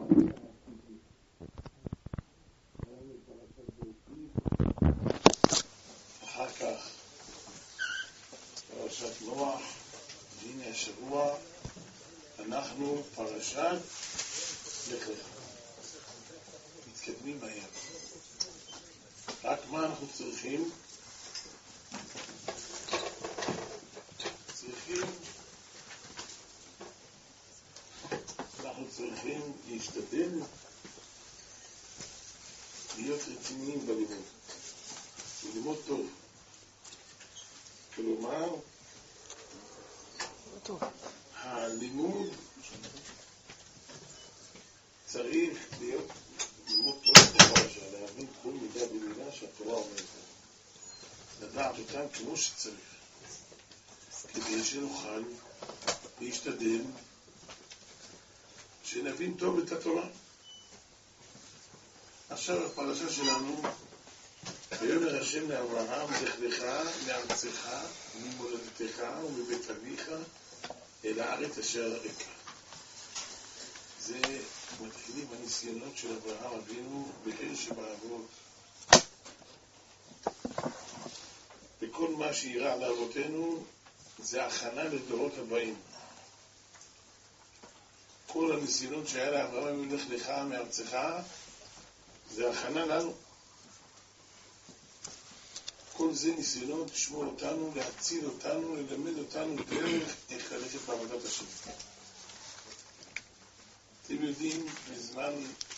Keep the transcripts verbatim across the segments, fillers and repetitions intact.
אחר כך פרשת נוח, והנה השבוע אנחנו פרשת לך לך. מתקדמים מהר. רק מה אנחנו צריכים? צריכים אנחנו צריכים להשתדל להיות רציניים בלימוד. ללימוד טוב. כלומר, הלימוד צריך להיות לימוד טוב בפרשה, להבין כל מידה במילה שהתורה אומרת. לדעת אותם כמו שצריך, כדי שנוכל להשתדל שנבין טוב את התורה. עכשיו הפרשה שלנו, ויאמר השם לאברהם, לך לך מארצך ממולדתך ומבית אביך אל הארץ אשר אראך. זה מתחילים הניסיונות של אברהם אבינו בעיר שבאבות. וכל מה שאירע לאבותינו זה הכנה לדורות הבאים. כל הניסיונות שהיה לאברהם אבינו, לך לך מארצך, זה הכנה לנו. כל זה ניסיונות לשמור אותנו, להציל אותנו, ללמד אותנו דרך איך ללכת בעבודת השם. אתם יודעים, בזמן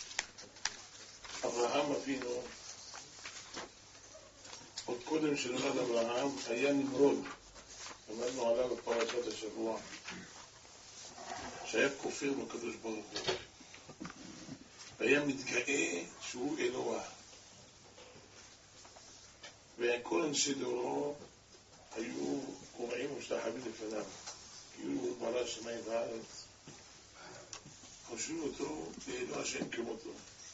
אברהם אבינו, עוד קודם שנולד אברהם, היה נמרוד, אמרנו עליו בפרשת השבוע, שהיה כופר בקדוש ברוך הוא, והיה מתגאה שהוא אלוה. וכל אנשי דורו היו קוראים ומשתחווים לפניו, כאילו הוא ברא שמיים וארץ. חושבים אותו לאלוה השם כמותו,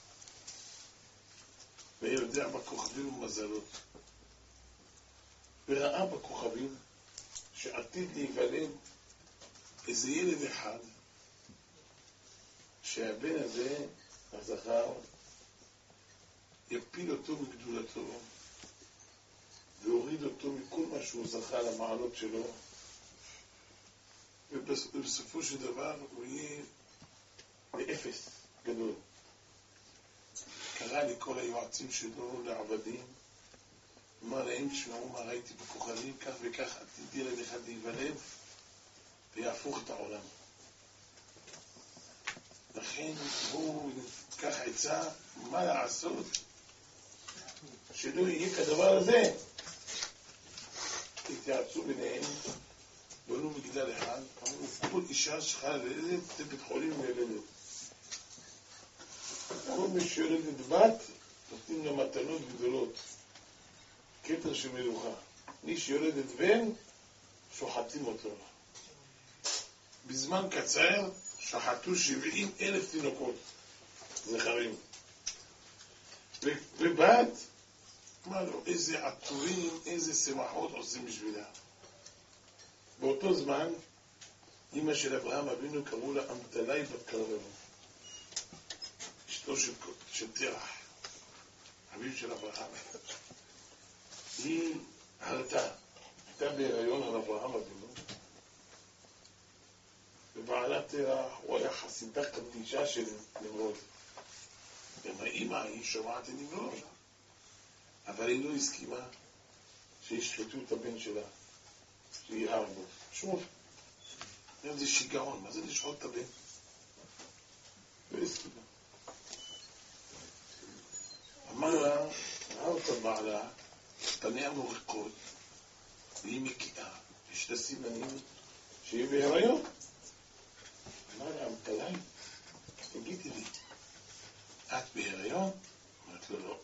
ויודע בכוכבים ומזלות. וראה בכוכבים שעתיד להיוולד איזה ילד אחד, שהבן הזה, הזכר, יפיל אותו מגדולתו והוריד אותו מכל מה שהוא זכה למעלות שלו, ובסופו של דבר הוא יהיה באפס גדול. קרא לכל היועצים שלו, לעבדים, אמר להם, תשמעו מה ראיתי בכוכבים, כך וכך עתיד ילד אחד להיוולד ויהפוך את העולם. לכן הוא כך עצה מה לעשות שלא יהיה כדבר הזה. התייעצו ביניהם, בנו מגדל אחד, אמרו, כל אישה שחלה לילדת, זה בית חולים לילדת. כל מי שיולדת בת, נותנים לה מתנות גדולות, כתר של מלוכה. מי שיולדת בן, שוחטים אותו. בזמן קצר, שחטו שבעים אלף תינוקות, זכרים. ובת, מה לא, איזה עטורים, איזה שמחות עושים בשבילה. באותו זמן, אמא של אברהם אבינו קראו לה אמתלי בת קרבנו, אשתו של, של תרח, אביו של אברהם. היא הרתה, הייתה בהיריון על אברהם אבינו, ובעלה תרח, הוא היה חסידה קדישה של נמרוד. והאמא היא שומעת את נמרוד, אבל היא לא הסכימה שישחטו את הבן שלה, שיהיה בו. שוב, זה שיגעון, מה זה לשחוט את הבן? לא הסכימה. אמר לה, ראה אותה בעלה, פניה מורקות, והיא מקיאה, יש לה סימנים שיהיה בהיריון. אמר לה, אמתלי, תגידי לי, את בהיריון? אמרת לו, לא.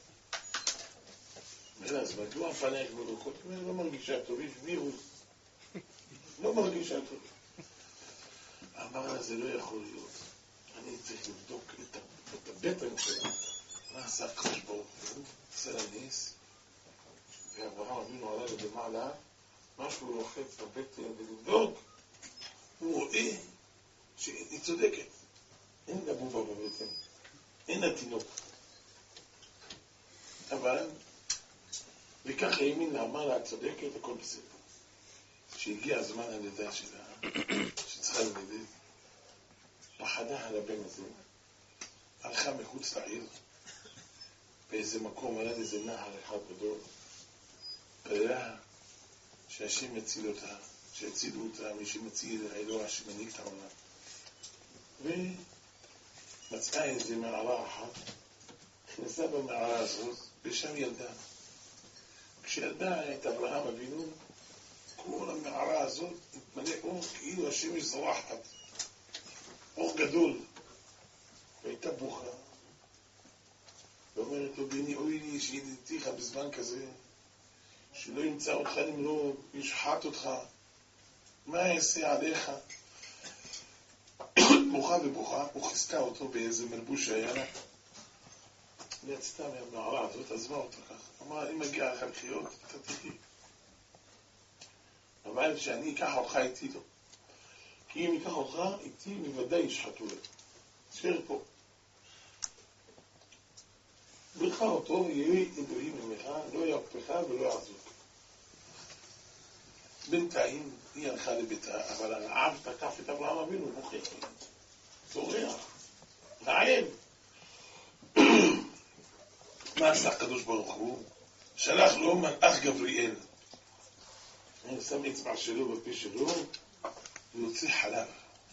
אז מדוע פניה מורקות? היא לא מרגישה טוב, יש וירוס. לא מרגישה טוב. אמר לה, זה לא יכול להיות. אני צריך לבדוק את הבטן שלה. מה עשה הקדוש ברוך הוא? עשה לה נס. ואברהם אבינו עלה למעלה, משהו לוחץ את הבטן ולבדוק. הוא רואה שהיא צודקת. אין לבובה בבטן, אין התינוק. אבל, וככה ימין אמר לה, צודקת, הכל בסדר. שהגיע הזמן הלידה שלה, שצריכה ללדת, פחדה על הבן הזה, הלכה מחוץ לעיר, באיזה מקום, עלה איזה נהר אחד גדול, פרעה שהשם יציל אותה, שיצילו אותה, מי שמציל האלוה שמניק את העולם. ומצאה איזה מערה אחת, נכנסה במערה הזאת, ושם ילדה. כשילדה את אברהם אבינו, כל המערה הזאת התמלא אור, כאילו השמש זורחת, אור גדול. והייתה בוכה, ואומרת לו, בני, אוי לי שידידתיך בזמן כזה, שלא ימצא אותך נמרוד, ישחט אותך, מה יעשה עליך? בוכה ובוכה, הוא חיזקה אותו באיזה מלבוש שהיה לה, ויצתה מהמערה הזאת, עזבה אותה ככה. אמרה, אם מגיע לך לחיות, אתה תחי. אבל שאני אקח אותך איתי לו. כי אם אקח אותך איתי, בוודאי ישחטו לו. תשאר פה. ברכה אותו, יהי אלוהים ממך, לא ירפך ולא יעזוק. בינתיים היא הלכה לביתה, אבל הרעב תקף את אברהם אבינו, מוכר, צורח, רעב. מה עשה הקדוש ברוך הוא? שלח לו מלאך גבריאל. הוא שם אצבע שלו בפה שלו, ויוצא חלב.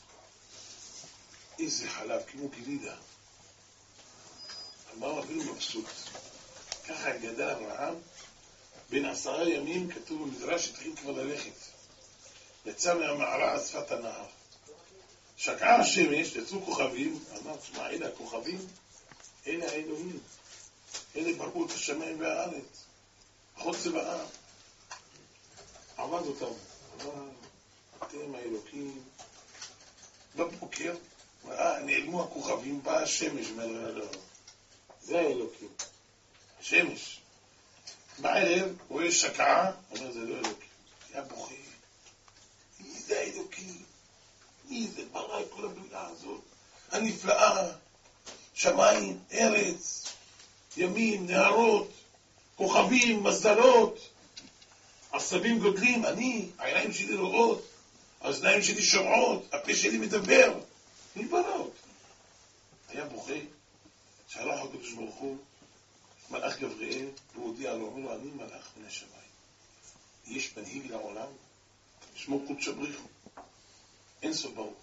איזה חלב, כמו גלידה. אברהם אבינו מבסוט. ככה גדל אברהם, בין עשרה ימים כתוב במדרש התחיל כבר ללכת. יצא מהמערה על שפת הנהר. שקעה השמש, יצאו כוכבים, אמר, תשמע, אלה הכוכבים, אלה האלוהים. אלה בראו את השמיים והארץ. חוד צבאה. עבד אותם. אמר, אתם האלוקים. בבוקר, נעלמו הכוכבים, בא השמש, אומר, זה האלוקים. השמש. בערב, הוא יש שקעה, אומר, זה לא אלוקים. היה בוכה. מי זה האלוקים? מי זה? ברא את כל הבריאה הזאת. הנפלאה, שמיים, ארץ, ימים, נהרות, כוכבים, מזלות, עשבים גודלים, אני, העיניים שלי רואות, האוזניים שלי שומעות, הפה שלי מדבר. מי ברא אותי? היה בוכה, שלח הקדוש ברוך הוא, מלאך גבריאל, הוא הודיע לו, אומר לו, אני מלאך מן השמיים. יש מנהיג לעולם, שמו קודש בריך הוא. אין סוף ברוך.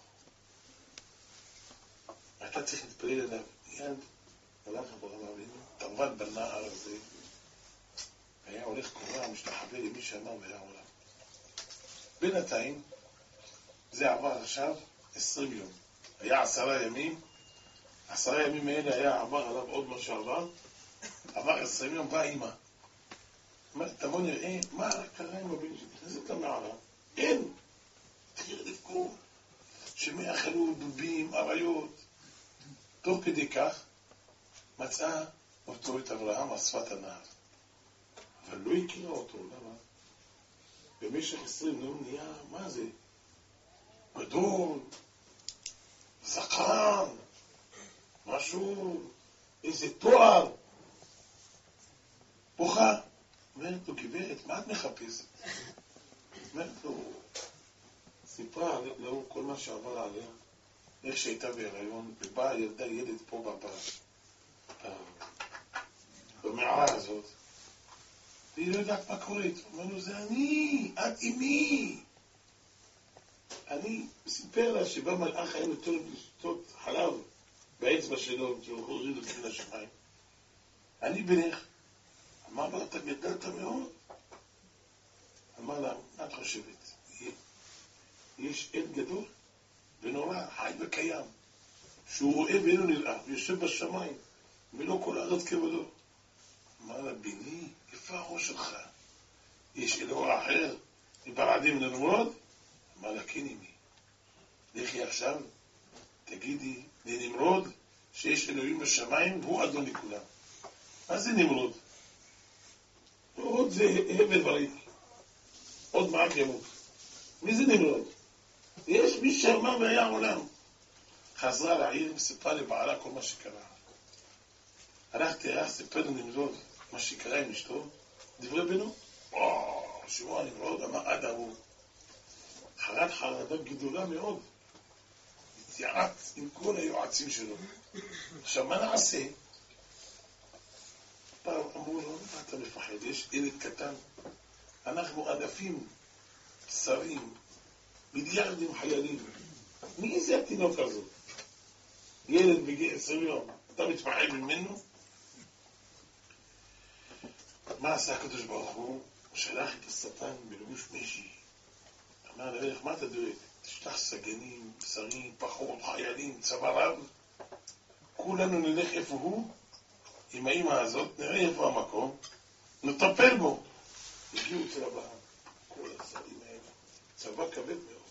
אתה צריך להתפלל אליו. יד מלאך אברהם אבינו, טרבן בנהר הזה, והיה הולך קורא, משתחווה למי שאמר והיה עולם. בינתיים, זה עבר עכשיו עשרים יום. היה עשרה ימים, עשרה ימים האלה היה עבר עליו עוד מה שעבר, עבר עשרים יום, באה אמא. אמרת, תבוא נראה, מה קרה עם הבן שלי? נכנסת למערה, אין. תחיר לבכור, שמאכלו דובים, אריות. תוך כדי כך, מצאה אותו את אברהם על שפת הנהר. אבל לא הכירה אותו, למה? במשך עשרים יום נהיה, מה זה? גדול, זקן, משהו, איזה תואר. בוכה. אומרת לו, גברת, מה את מחפשת? אומרת לו, סיפרה לו כל מה שעבר עליה, איך שהייתה בהיריון, ובאה ילדה ילד פה בבא, במערה הזאת, והיא לא יודעת מה קורית. אומר לו, זה אני, את אימי. אני סיפר לה שבא מלאך היה נותן לשתות חלב באצבע שלו, שהוא הוריד אותי מן השמיים. אני בנך. אמר לה, אתה גדלת מאוד? אמר לה, מה את חושבת? יש עד גדול ונורא, חי וקיים, שהוא רואה ואינו נראה, ויושב בשמיים, ולא כל הארץ כבודו. אמר לה, בני, איפה הראש שלך? יש אלוה אחר, מפרעדים לנמרוד? אמר לה, כן אמי. לכי עכשיו, תגידי לנמרוד שיש אלוהים בשמיים, והוא אדון לכולם. מה זה נמרוד? עוד זה הבל וריק. עוד מעט ימות. מי זה נמרוד? יש מי שאמר והיה עולם. חזרה לעיר וסיפרה לבעלה כל מה שקרה. הלכתי, הלך, סיפר לנמרוד מה שקרה עם אשתו, דברי בנו. וואו, שמוע נמרוד, אמר עד ההוא. חרד חרדה גדולה מאוד. התייעץ עם כל היועצים שלו. עכשיו, מה נעשה? פעם אמרו לו, מה אתה מפחד? יש ילד קטן. אנחנו אלפים, שרים, מיליארדים חיילים. מי זה התינוק הזאת? ילד בגיל עשרים יום. אתה מתפחד ממנו? מה עשה הקדוש ברוך הוא? הוא שלח את השטן בלבוש משי. אמר למלך, מה אתה דואג? תשלח סגנים, שרים, פחות, חיילים, צבא רב. כולנו נלך איפה הוא, עם האמא הזאת, נראה איפה המקום, נטפל בו. הגיעו אצל אברהם, כל השרים האלה, צבא כבד מאוד.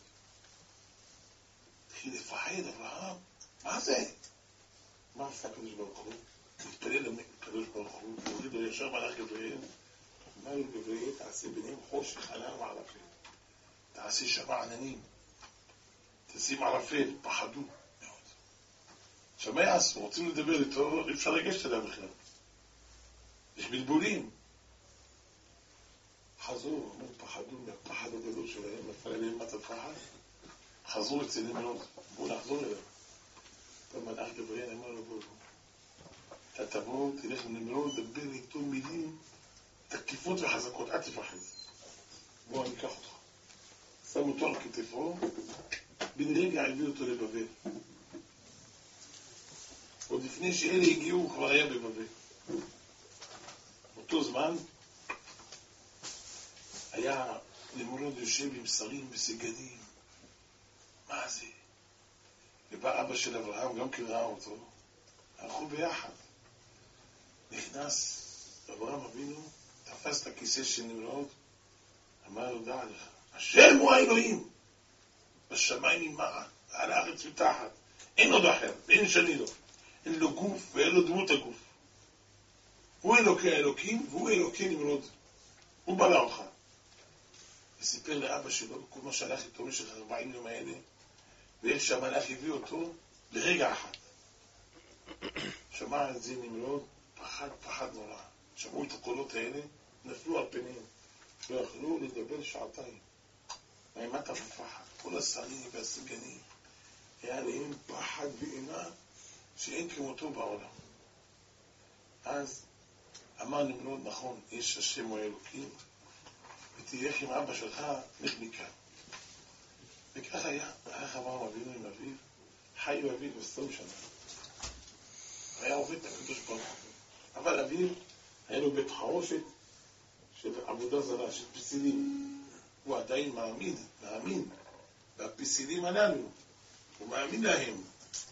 התחיל לפחד אברהם, מה זה? מה עשה הקדוש ברוך הוא? התפלל לקדוש ברוך הוא, הוריד לו ישר מלאך גבריאל, אמר לו גבריאל, תעשה ביניהם חושך ענן וערפל, תעשה שמה עננים, תשים ערפל, פחדו מאוד. עכשיו מה יעשו? רוצים לדבר איתו, אי אפשר לגשת אליו בכלל. יש בלבולים. חזרו, אמרו, פחדו מהפחד הגדול שלהם, נפל אליהם מה תפחד. חזרו אצל נמרוד, בואו נחזור אליו. המלאך גבריאל אמר לו, בואו, אתה תבוא, תלך לנמרוד, דבר איתו מילים תקיפות וחזקות, אל תפחד. בוא, אני אקח אותך. שם אותו על כתפו, בן רגע הביא אותו לבבל. עוד לפני שאלה הגיעו, הוא כבר היה בבבל. אותו זמן היה נמרוד יושב עם שרים וסגנים. מה זה? ובא אבא של אברהם, גם כן ראה אותו, הלכו ביחד. נכנס אברהם אבינו, תפס את הכיסא של נמרוד, אמר לו, דע לך, השם הוא האלוהים, בשמיים ממעל, על הארץ מתחת, אין עוד אחר, אין שני לו, אין לו גוף ואין לו דמות הגוף. הוא אלוקי האלוקים והוא אלוקי נמרוד, הוא בלע אותך. וסיפר לאבא שלו, כל מה שהלך איתו במשך ארבעים יום האלה, ואיך שהמלאך הביא אותו לרגע אחד. שמע את זה נמרוד, פחד, פחד נורא. שמעו את הקולות האלה, נפלו על פניהם. לא יכלו לדבר שעתיים. מה אתה בפחד? כל השרים והסגנים, היה להם פחד ואימה שאין כמותו בעולם. אז אמר נמרוד, נכון, יש השם הוא האלוקים, ותלך עם אבא שלך, לך מכאן. וכך היה, הלך אברהם אבינו עם אביו, חי ואביו עשרים שנה. היה עובד את הקדוש ברוך הוא. אבל אביו היה לו בית חרושת של עבודה זרה, של פסילים. הוא עדיין מאמין, מאמין, והפסילים הללו, הוא מאמין להם.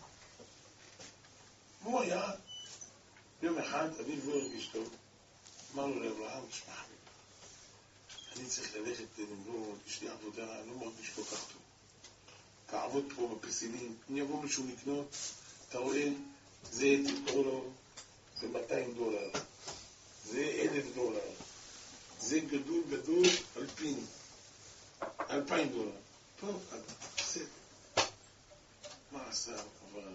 הוא היה, יום אחד, אביו לא הרגיש טוב, אמר לו לאברהם, תשמע, אני צריך ללכת לנמרוד, יש לי עבודה, אני לא מרגיש כל כך טוב. תעבוד פה בפסילים, אם יבוא מישהו לקנות, אתה רואה, זה תקראו לו ב-מאתיים דולר, זה אלף דולר, זה גדול גדול אלפין, אלפיים דולר. טוב, בסדר. מה עשה אבל?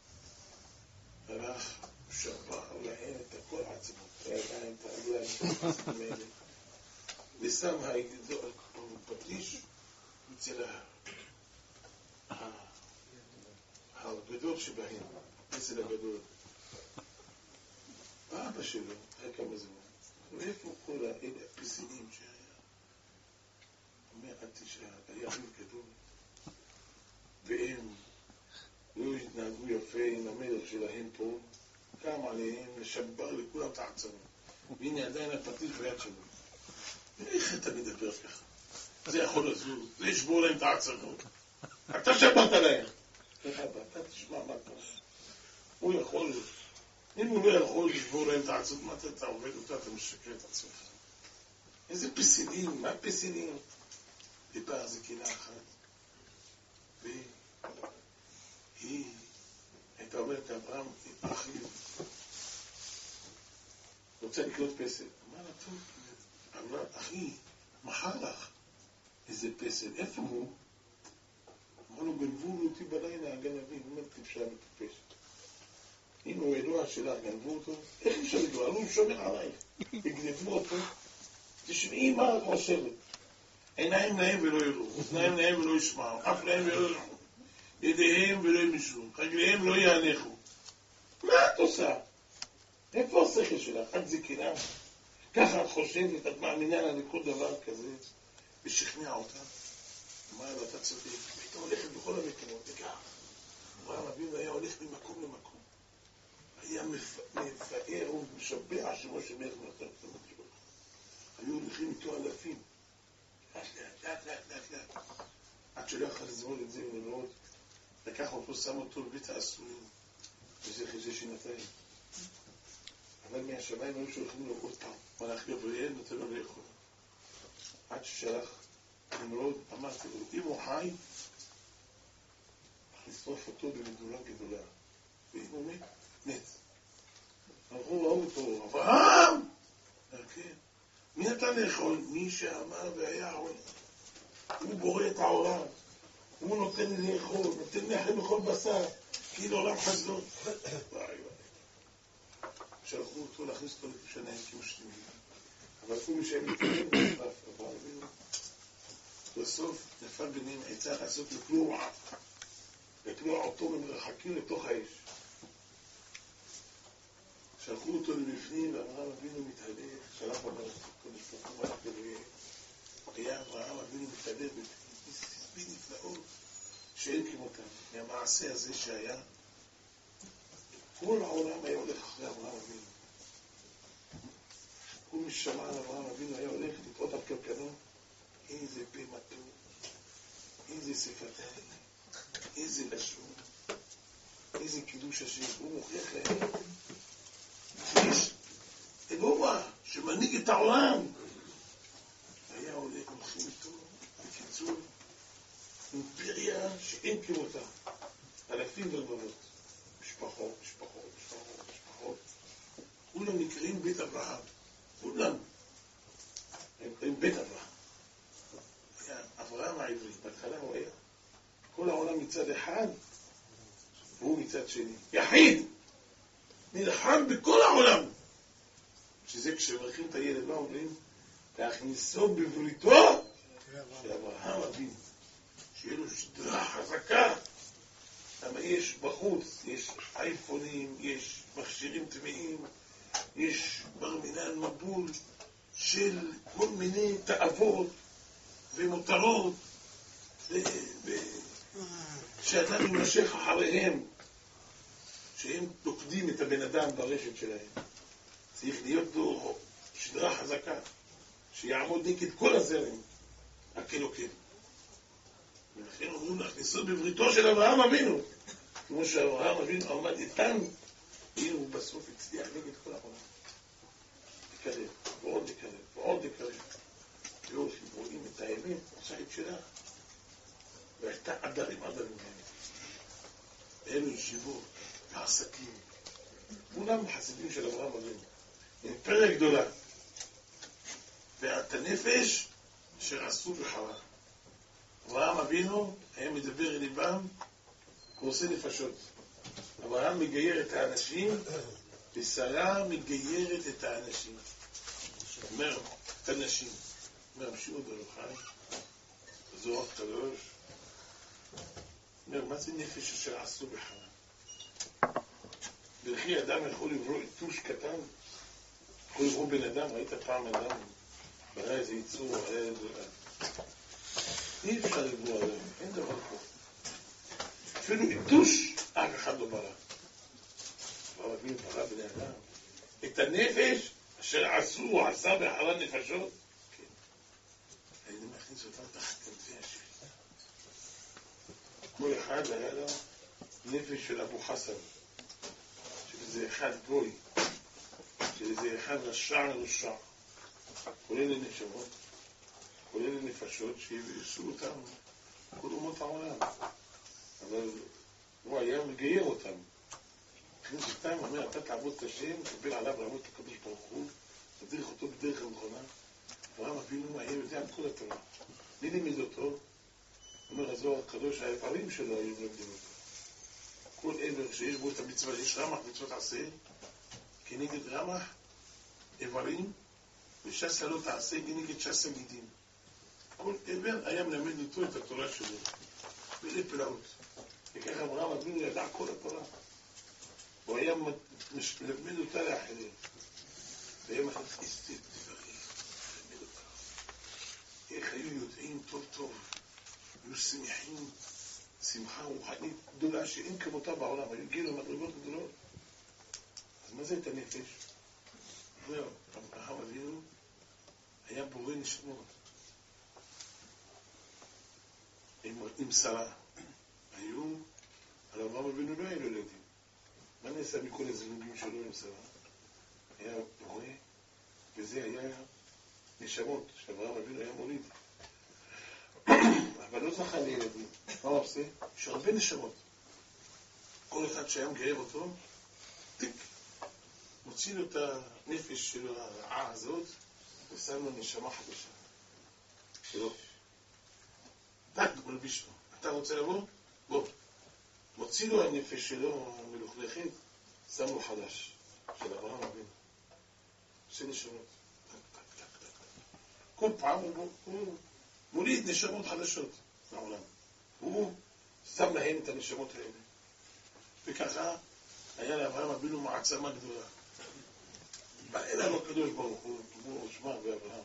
הלך, שבר להם את הכל עצמו, הידיים, את הרגליים, את העצמים האלה, ושם הפטיש אצל הגדול שבהם, אצל הגדול. האבא שלו, אחרי כמה זמן, ואיפה כל האלה הפסילים שהיה? אומר, עד תשעה, היה אביב גדול, והם לא התנהגו יפה עם המלך שלהם פה, קם עליהם, לשבר לכולם את העצמם. והנה עדיין הפטיש ביד שלו. איך אתה מדבר ככה? זה יכול לזוז, זה ישבור להם את העצמות. אתה שברת להם. אתה תשמע מה קורה. הוא יכול, אם הוא לא יכול לשבור להם את העצמות, מה אתה עובד אותה, אתה משקר את עצמך. איזה פסילים, מה פסילים? דיבר זקנה אחת. והיא הייתה אומרת לאברהם, אחי, רוצה לקנות פסל. אמר לה, טוב, אמר, אחי, מחר לך איזה פסל. איפה הוא? אמר לו, גנבו אותי בלילה הגנבים, הוא אומר, תפשע וטיפש. אם הוא אלוה שלך, גנבו אותו, איך אפשר לגנוב? הוא שומר עלייך, יגנבו אותו. תשמעי מה את חושבת. עיניים להם ולא יראו, אוזניים להם ולא ישמעו, אף להם ולא יראו, ידיהם ולא ימשו, רגליהם לא יענכו. מה את עושה? איפה השכל שלך? את זקנה? ככה את חושבת, את מאמינה לה לכל דבר כזה, ושכנע אותה. אמרה לו, אתה צודק, הייתה הולכת בכל המקומות, וכך. אברהם אבינו היה הולך ממקום למקום. היה מפאר ומשבח שמו שמח נותן את המקום. היו הולכים איתו אלפים. לאט לאט, לאט לאט לאט. עד שלא יכול לזמוד את זה ולראות. לקח אותו, שם אותו בבית האסורים. וזה חיזה שנתיים. אבל מהשמיים היו שהולכים לו עוד פעם. מלאך גבריאל נותן לו לאכול. עד ששלח נמרוד, אמרתי לו, אם הוא חי, לשרוף אותו במדולה גדולה. ואם הוא מת, מת. הלכו, ראו אותו, אברהם! כן. מי נתן לאכול? מי שאמר והיה העולם. הוא בורא את העולם. הוא נותן לי לאכול, נותן לאכול בכל בשר, כאילו עולם חסדות. וואי וואי. שלחו אותו להכניס אותו לפשניים כמו שתמיד. אבל הוא משהם מתקדם בנפף, אברהם אבינו. בסוף נפל ביניהם עצה לעשות לקלוע, לקלוע אותו במרחקים לתוך האש. שלחו אותו לבפנים, ואברהם אבינו מתהלך, שלח במלאך הקדוש ברוך הוא מלאך גבריאל. היה אברהם אבינו מתהלך בנפלאות שאין כמותם. מהמעשה הזה שהיה, כל העולם היה הולך אחרי אברהם אבינו. כל מי ששמע על אברהם אבינו היה הולך לטעות על קלקנו. איזה פה מתוק, איזה שפתיים, איזה לשון, איזה קידוש השם. הוא מוכיח להם שיש אלוה שמנהיג את העולם. היה הולך הולכים איתו, בקיצור, אימפריה שאין כמותה. אלפים ורבבות, משפחות, משפחות, משפחות, משפחות. כולם נקראים בית אברהם, כולם. הם נקראים בית אברהם. אברהם העברי, בהתחלה הוא היה כל העולם מצד אחד והוא מצד שני, יחיד, נלחם בכל העולם. שזה כשמרחים את הילד, מה אומרים? להכניסו בבריתו של אברהם אבינו, שיהיה לו שדרה חזקה. למה יש בחוץ, יש אייפונים, יש מכשירים טמאים, יש ברמינן מבול של כל מיני תאוות ומותרות, שאדם ימשך אחריהם, שהם תוקדים את הבן אדם ברשת שלהם. צריך להיות לו שדרה חזקה, שיעמוד נגד כל הזרם, הקלוקל. ולכן אומרים להכניסות בבריתו של אברהם אבינו, כמו שאברהם אבינו עמד איתן, הנה הוא בסוף הצליח נגד כל העולם. לקרב, ועוד לקרב, ועוד לקרב. יופי, רואים את האמת, עושה את שלך. והייתה עדרים עדרים האמת. אלו ישיבות, העסקים. כולם חסידים של אברהם אבינו. אימפריה גדולה. ואת הנפש אשר עשו בחרה. אברהם אבינו היה מדבר אל ליבם ועושה נפשות. אברהם מגייר את האנשים ושרה מגיירת את האנשים. אומר, את הנשים. אומר, שיעוד אלוחי, זורך קדוש. אומר, מה זה נפש אשר עשו בחרה? בלכי אדם יכול לברוא יתוש קטן, יכול לברוא בן אדם, ראית פעם אדם, ברא איזה ייצור, היה איזה... אי אפשר לברוא עליו, אין דבר כזה. אפילו יתוש, אף אחד לא ברא. כבר אבינו ברא בני אדם. את הנפש אשר עשו, הוא עשה בחרה נפשות, אני מכניס אותם תחת כנפי השם. כל אחד היה לו נפש של אבו חסן, שזה אחד גוי, שזה אחד רשע רשע, כולל לנשמות, כולל לנפשות שיבשו אותם כל אומות העולם. אבל הוא היה מגייר אותם. מכניס אותם, אומר, אתה תעבוד את השם, תקבל עליו לעבוד את הקדוש ברוך הוא, תדריך אותו בדרך הנכונה. אברהם אבינו היה יודע על כל התורה. מי לימד אותו? אומר הזוהר הקדוש, האיברים שלו היו מלמדים אותו. כל עבר שיש בו את המצווה, יש רמח מצוות עשה, כנגד רמח, איברים, ושסה לא תעשה כנגד שסה גידים. כל עבר היה מלמד אותו את התורה שלו, בלי פלאות. וככה אברהם אבינו ידע כל התורה. הוא היה מלמד אותה לאחרים. והיה מחלק אסתית דברים, מלמד אותה. איך היו יודעים טוב טוב, היו שמחים, שמחה רוחנית גדולה שאין כמותה בעולם, היו גילו מדרגות גדולות. אז מה זה את הנפש? אומר, אברהם אבינו היה בורא נשמות. עם, עם שרה. היו, על אברהם אבינו לא היה לו ילדים. מה נעשה מכל הזינוגים שלו עם שרה? היה בורא, וזה היה נשמות, שאברהם אבינו היה מוליד. אבל לא זכה לילדים. מה הוא עושה? יש הרבה נשמות. כל אחד שהיה מגייב אותו, טיק, מוציא לו את הנפש של הרעה הזאת, ושם לו נשמה חדשה. שלא. דק, מלביש לו. אתה רוצה לבוא? בוא. מוציא לו הנפש שלו המלוכלכת, שם לו חדש. של אברהם אבינו. עושה נשמות. דק, דק, דק, דק. כל פעם הוא, הוא מוליד נשמות חדשות לעולם. הוא שם להם את הנשמות האלה. וככה היה לאברהם אבינו מעצמה גדולה. בא אליו הקדוש ברוך הוא, הוא שמע באברהם.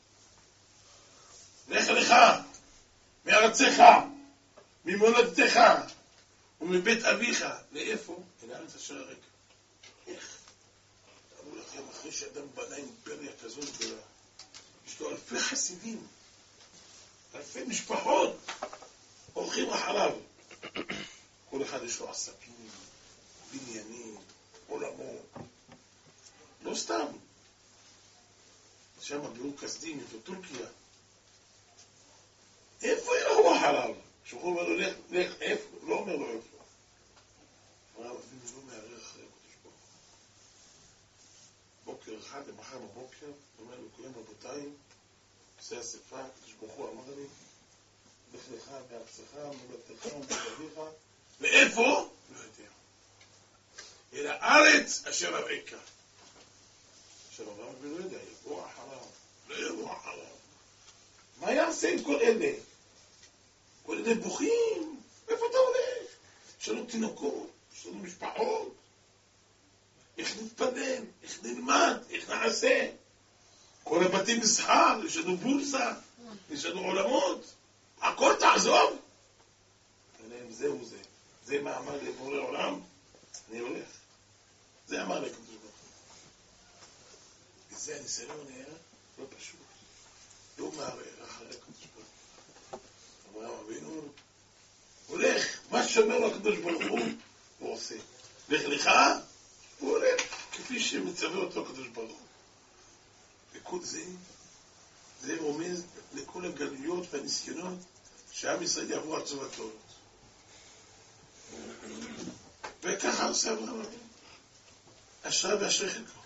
לך לך, מארצך, ממולדתך, ומבית אביך. לאיפה? אל הארץ אשר הרקע. איך? אמרו לכם, אחרי שאדם בנה אימפריה כזאת גדולה, יש לו אלפי חסידים, אלפי משפחות, הולכים אחריו. כל אחד יש לו עסקים, בניינים, עולמות. לא סתם. שם בירו כסדים, איפה טורקיה. איפה ילכו אחריו? שוכו אומר לו, לך, לך, איפה? לא אומר לו איפה. אברהם אבינו לא מערער אחרי הקדוש ברוך הוא. בוקר אחד, למחר בבוקר, אומר לו, כולם רבותיי, עושה אספה, הקדוש ברוך הוא אמר לי, לך לך בארצך, מולדתך ומבית אביך. לאיפה? לא יודע. אל הארץ אשר הרקע. עכשיו אברהם אבינו לא יודע, יבוא אחריו, לא יבוא אחריו. מה יעשה עם כל אלה? כל אלה בוכים, איפה אתה הולך? יש לנו תינוקות, יש לנו משפחות. איך נתפלל, איך נלמד, איך נעשה? כל הבתים מסחר, יש לנו בורסה, יש לנו עולמות. הכל תעזוב? ולהם זהו זה. זה מה אמר לבורא עולם? אני הולך. זה אמר לקדוש ברוך הוא. וזה הניסיון היה לא פשוט. לא מערער אחרי הקדוש ברוך הוא. אברהם אבינו הולך, מה שאומר לו הקדוש ברוך הוא, הוא עושה. לך לך, הוא הולך, כפי שמצווה אותו הקדוש ברוך הוא. וכל זה, זה רומז לכל הגלויות והניסיונות שעם ישראל יעבור עד סוף התורות. וככה עושה אברהם אבינו. אשרה ואשרי חלקו.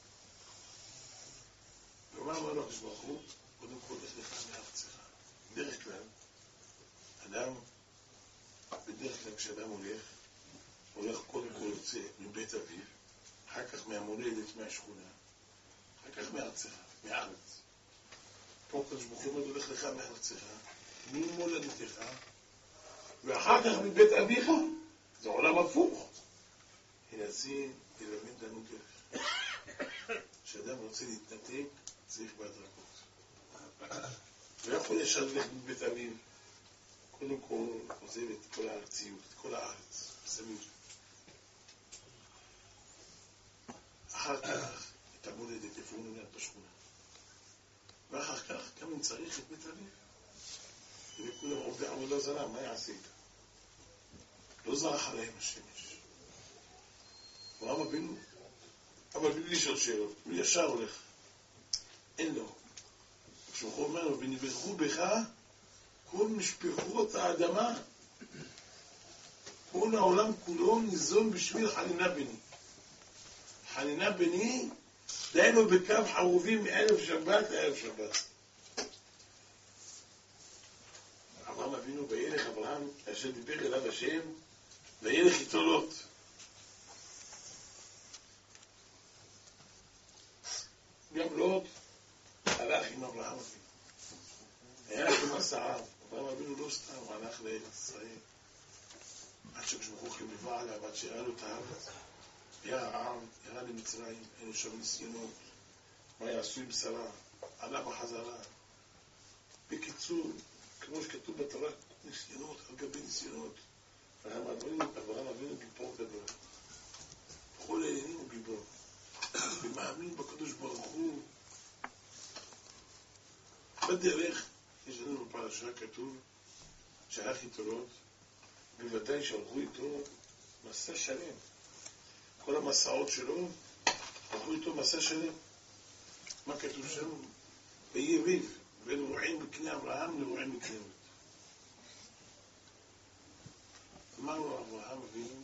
ומה אמר לו הקדוש ברוך הוא? קודם כל לך לך מארצך. בדרך כלל, אדם, בדרך כלל כשאדם הולך, הולך קודם כל יוצא מבית אביו, אחר כך מהמולדת, מהשכונה, אחר כך מארצך, מהארץ. פה הקדוש ברוך הוא אומר לו, לך לך מארצך, ממולדתך, ואחר כך מבית אביך. זה עולם הפוך. הנה זה ילמד לנו דרך. כשאדם רוצה להתנתק, צריך בהדרגות. לא יכול ישר ללכת מבית אביו. קודם כל עוזב את כל הארציות, את כל הארץ, מסביב. אחר כך את המולדת, איפה הוא נולד בשכונה. ואחר כך גם אם צריך את בית אביו. וכולם עובדי עבודה זרה, מה יעשה איתה? לא זרח עליהם השמש. אברהם אבינו, אבל בלי לשאול שאלות, הוא ישר הולך. אין לו. כשהוא אומר לו, ונברכו בך כל משפחות האדמה. כל העולם כולו ניזון בשביל חנינה בני. חנינה בני, דיינו בקו חרובים מערב שבת לערב שבת. אברהם אבינו וילך אברהם, אשר דיבר אליו השם, וילך איתו לוט. גם לוט הלך עם אברהם אבינו. היה עם מסעיו. אברהם אבינו לא סתם, הוא הלך לארץ ישראל. עד שכשברוך חיבבה עליו, עד שהראה לו את הארץ. היה העם, ירד למצרים, היינו שם ניסיונות. מה יעשו עם שרה? עלה בחזרה. בקיצור, כמו שכתוב בתורה, ניסיונות על גבי ניסיונות. אברהם אבינו גיבור גדול. בכל העניינים הוא גיבור. ומאמין בקדוש ברוך הוא. בדרך, יש לנו בפרשה כתוב, שהלך איתו לוט, בוודאי שהלכו איתו מסע שלם. כל המסעות שלו, הלכו איתו מסע שלם. מה כתוב שם? ויהיה ריב, בין רועים בקנה אברהם לרועים בקנה לוט. אמרנו אברהם אבינו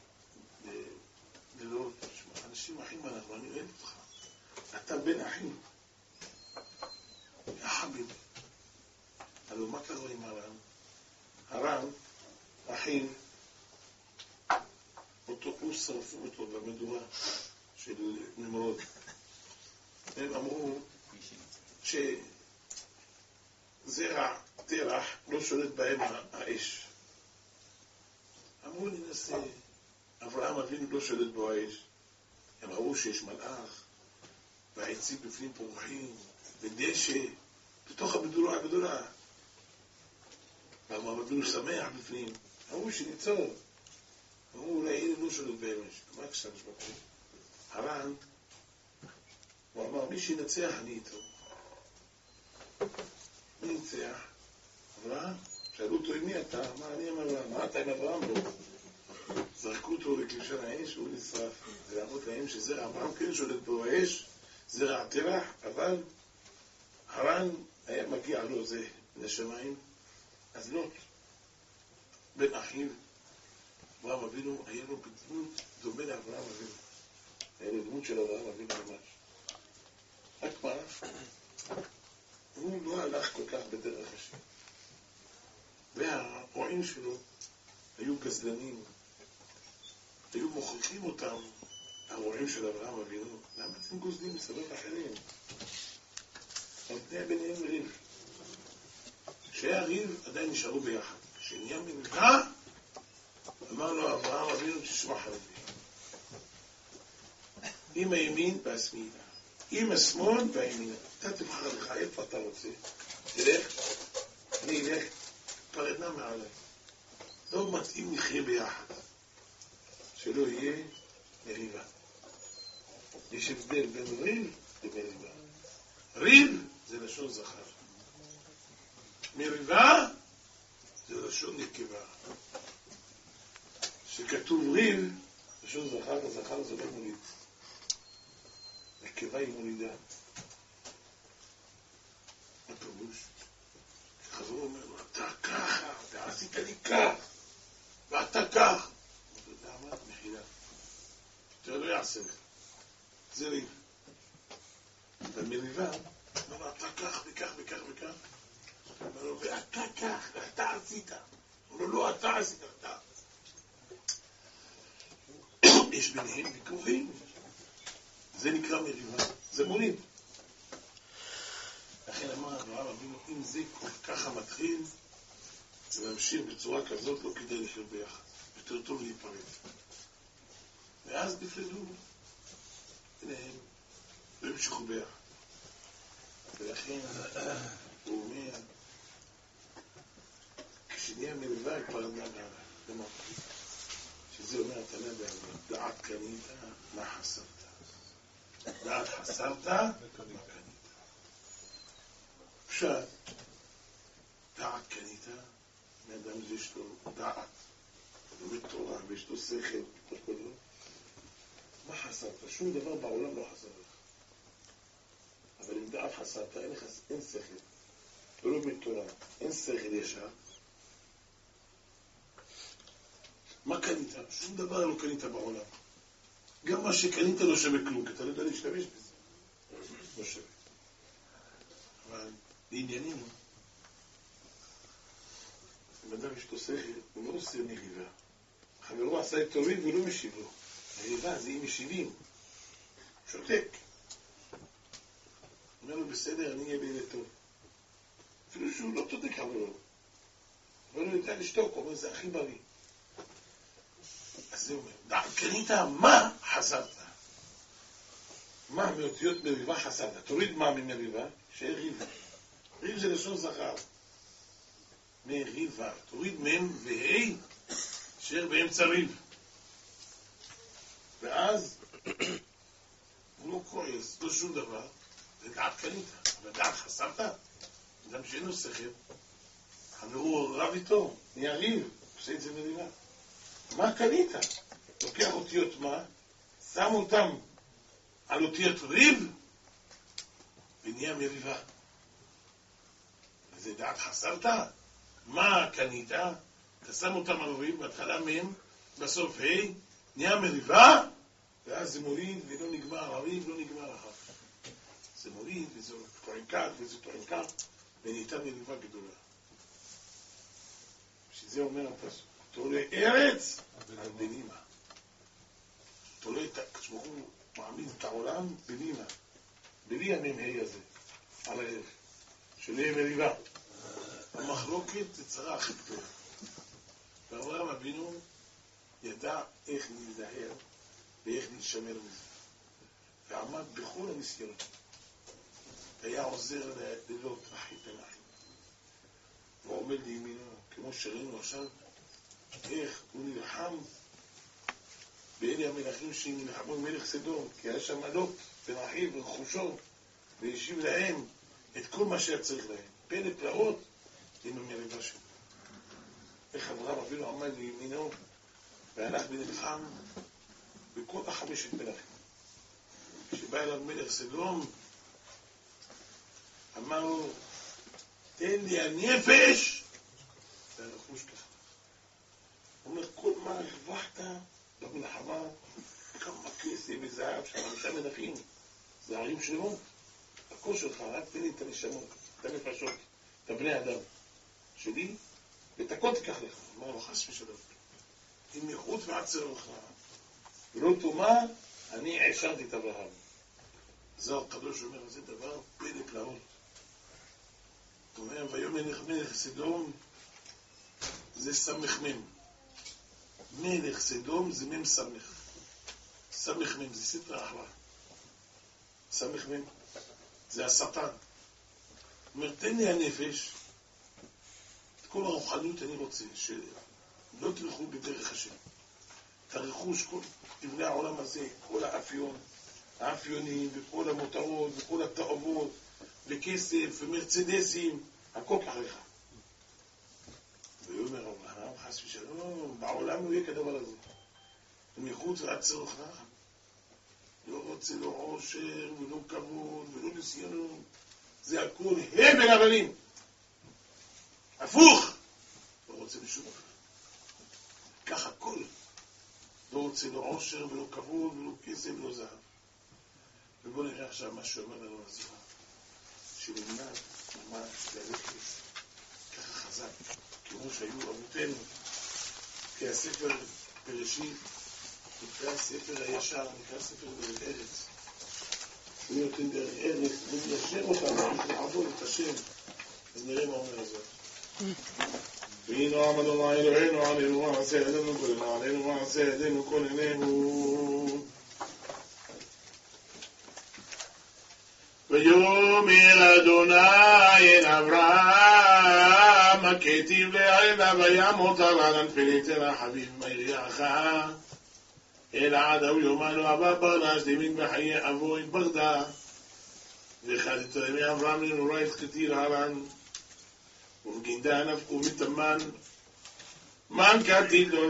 ללוט, אנשים אחים אנחנו, אני אוהב אותך. אתה בן אחים. יא חביבי. הלוא מה קרה עם הרם? הרם, אחים, אותו, הוא שרפו אותו במדורה של נמרוד. הם אמרו שזרע תרח לא שולט בהם האש. אמרו ננסה, אברהם אבינו לא שולט בו האש. הם ראו שיש מלאך, והעצים בפנים פורחים, ודשא, בתוך המדורה הגדולה. ואברהם אבינו שמח בפנים. אמרו שניצור. אמרו אולי הנה לא שולט באמש. מה כשנש בקום? הר"ן, הוא אמר, מי שינצח אני איתו. מי ניצח? אברהם? שאלו אותו עם מי אתה? מה אני עם אברהם? מה אתה עם אברהם? לא. זרקו אותו לכבשן האש והוא נשרף. ולהראות להם שזרע אברהם כן שולט בו האש, זרע תרח, אבל הר"ן היה מגיע לו זה מן השמיים. אז לוט, בן אחיו, אברהם אבינו, היה לו בדמות דומה לאברהם אבינו. היה לו דמות של אברהם אבינו ממש. רק מה? הוא לא הלך כל כך בדרך השם. והרועים שלו היו גזלנים. היו מוכיחים אותם, הרועים של אברהם אבינו. למה אתם גוזלים מסביב אחרים? נותני ביניהם ריב. כשהיה ריב, עדיין נשארו ביחד. כשנהיה מנהה, אמר לו אברהם אבינו, תשמע חלבי. עם הימין והשמאלה. עם השמאל והימינה. אתה תבחר לך איפה אתה רוצה. תלך, אני אלך, פרדנה מעלי. לא מתאים נחיה ביחד. שלא יהיה מריבה. יש הבדל בין ריב למריבה. ריב זה לשון זכר. מריבה זה לשון נקבה. שכתוב ריב, לשון זכר, הזכר זה לא מוליד. נקבה היא מולידה. מה פירוש? חזור אומר לו, אתה ככה, אתה עשית לי כך, ואתה כך. אתה יודע מה? מחילה. אתה לא יעשה לך. זה ריב. במריבה, אומר לו, אתה כך וכך וכך וכך. אומר לו, ואתה כך, ואתה עשית. אומר לו, לא, אתה עשית, אתה. יש ביניהם ויכוחים. זה נקרא מריבה. זה מוליד. לכן אמר אברהם אבינו, אם זה ככה מתחיל, זה להמשיך בצורה כזאת, לא כדאי לחיות ביחד. יותר טוב להיפרד. ואז נפרדו. ביניהם. לא המשיכו ביחד. ולכן הוא אומר, כשנהיה מריבה, פרדנה מעלה. למה? שזה אומר, אתה לא יודע, דעת קנית, מה חסרת? דעת חסרת, מה קנית? פשט, דעת קנית, מאדם זה יש לו דעת, לומד תורה ויש לו שכל, מה חסרת? שום דבר בעולם לא חסר לך. אבל אם דעת חסרת, אין לך, אין שכל, לא לומד תורה, אין שכל ישר. מה קנית? שום דבר לא קנית בעולם. גם מה שקנית לא שווה כלום, כי אתה לא יודע להשתמש בזה. לא שווה. אבל לעניינינו, אם אדם יש לו שכל, הוא לא עושה מריבה. חברו עשה את תוריד והוא לא משיב לו. מריבה זה אם משיבים. שותק. אומר לו, בסדר, אני אהיה בילד טוב. אפילו שהוא לא תודק חברו. אבל הוא יודע לשתוק, הוא אומר, זה הכי בריא. אז זה אומר, דעת קנית, מה חסרת? מה מאותיות מריבה חסרת? תוריד מה ממריבה? שיהיה ריב. ריב זה לשון זכר. מריבה. תוריד מם והי, שיהיה באמצע ריב. ואז הוא לא כועס, לא שום דבר. זה דעת קנית. אבל דעת חסרת? אדם שאינו שכל. חברו רב איתו, נהיה ריב. עושה את זה מריבה. מה קנית? לוקח אותיות מה? שם אותם על אותיות ריב ונהיה מריבה. זה דעת חסרת? מה קנית? אתה שם אותם על ריב, בהתחלה מהם, בסוף ה', נהיה מריבה, ואז זה מוריד ולא נגמר, הריב לא נגמר אחר. זה מוריד וזה טוען כך וזה טוען כך, ונהייתה מריבה גדולה. שזה אומר הפסוק. תולה ארץ על בנימה. תולה את הקצמוך, הוא מעמיד את העולם בנימה. בלי הממהי הזה, על הערב. שלא יהיה מריבה. המחלוקת זה צרה הכי גדולה. ואברהם אבינו ידע איך להיזהר ואיך להישמר מזה. ועמד בכל הניסיונות. היה עוזר ללא תרחית עיניים. הוא עומד לימינו, כמו שראינו עכשיו, איך הוא נלחם באלה המלכים שנלחמו עם מלך סדום, כי היה שם מלות בין אחיו ורכושו, והשיב להם את כל מה שהיה צריך להם. פלא פלאות עם המריבה שלו. איך אברהם אבינו עמד לימינו והלך ונלחם בכל החמשת מלכים. כשבא אליו מלך סדום, אמר לו, תן לי הנפש והרכוש ככה. הוא אומר, כל מה הרווחת במלחמה, כמה כסף וזהב של חמישה מלכים, זה ערים שלמות. הכל שלך, רק תן לי את הנשמות, את הנפשות, את הבני אדם שלי, ואת הכל תיקח לך. אמר לו, חס ושלום. אם ייחוד ועצר לך, ולא תאמר, אני עשרתי את אברהם. זה הקדוש אומר, זה דבר פלא פלאות. הוא אומר, ויאמר מלך סדום, זה סמך מם. מלך סדום זה מם סמך. סמך מם זה סטרה אחלה. סמך מם זה השטן. הוא אומר, תן לי הנפש, את כל הרוחניות אני רוצה, שלא תלכו בדרך השם. את הרכוש, כל תבנה העולם הזה, כל האפיון, האפיונים וכל המותרות וכל התאוות וכסף ומרצדסים, הכל כך לך. ויאמר אברהם, חס ושלום, בעולם לא יהיה כדבר הזה. ומחוץ ועצר לך, לא רוצה לא עושר ולא כבוד ולא ניסיונות, זה הכל הבל הבלים. הפוך, לא רוצה בשום אופן. כך הכל. לא רוצה לא עושר ולא כבוד ולא כסף ולא זהב. ובואו נראה עכשיו מה שאומר לנו הזוהר. שנמנע ממש ללכת ככה חזק, כמו שהיו אבותינו, כי הספר בראשית נקרא הספר הישר, נקרא ספר דרך ארץ. הוא נותן דרך ארץ, ומיישר אותנו, איך לעבוד את השם. אז נראה מה אומר הזוהר. והנה עמד אדוני אלוהינו עלינו ועשה ידינו כל עלינו ועשה ידינו כל עינינו. ויאמר אדוני אל אברהם, הכתיב לעיניו וימות הרענן פליטי רחבים מהיריעך אל עד ויאמר לו אבא פרנש דמין בחיי אבו התבגדה וחדתו ימי אברהם לנורא את כתיר הרן ובגינדה נפקו מתאמן מן כתיב לו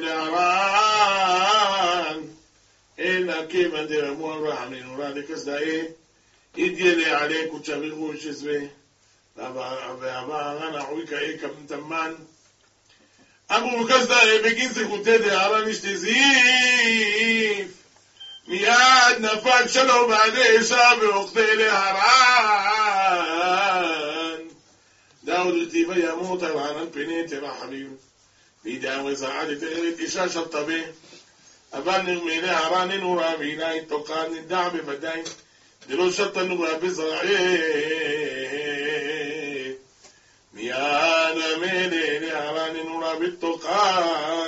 לערן אלא כיוון דרמו אברהם לנורא לכסדאי התגלה עלי קודשה ורכוש עזבה ואבא הרן אחוי כאי כמתאמן אמרו כסדאי בגין זכותי דהרן אשתי זיף מיד נפק שלום בעדי אישה ואוכתי להרן דאו עוד כתיב ימות הרענן פני תרחמים וידע וזעד תארת אישה שטבה אבל נרמנה הרענן נורא והנה תוקע נדע בוודאי דלא שטה נורא בזרעי מיד המלא הרענן נורא בתוקע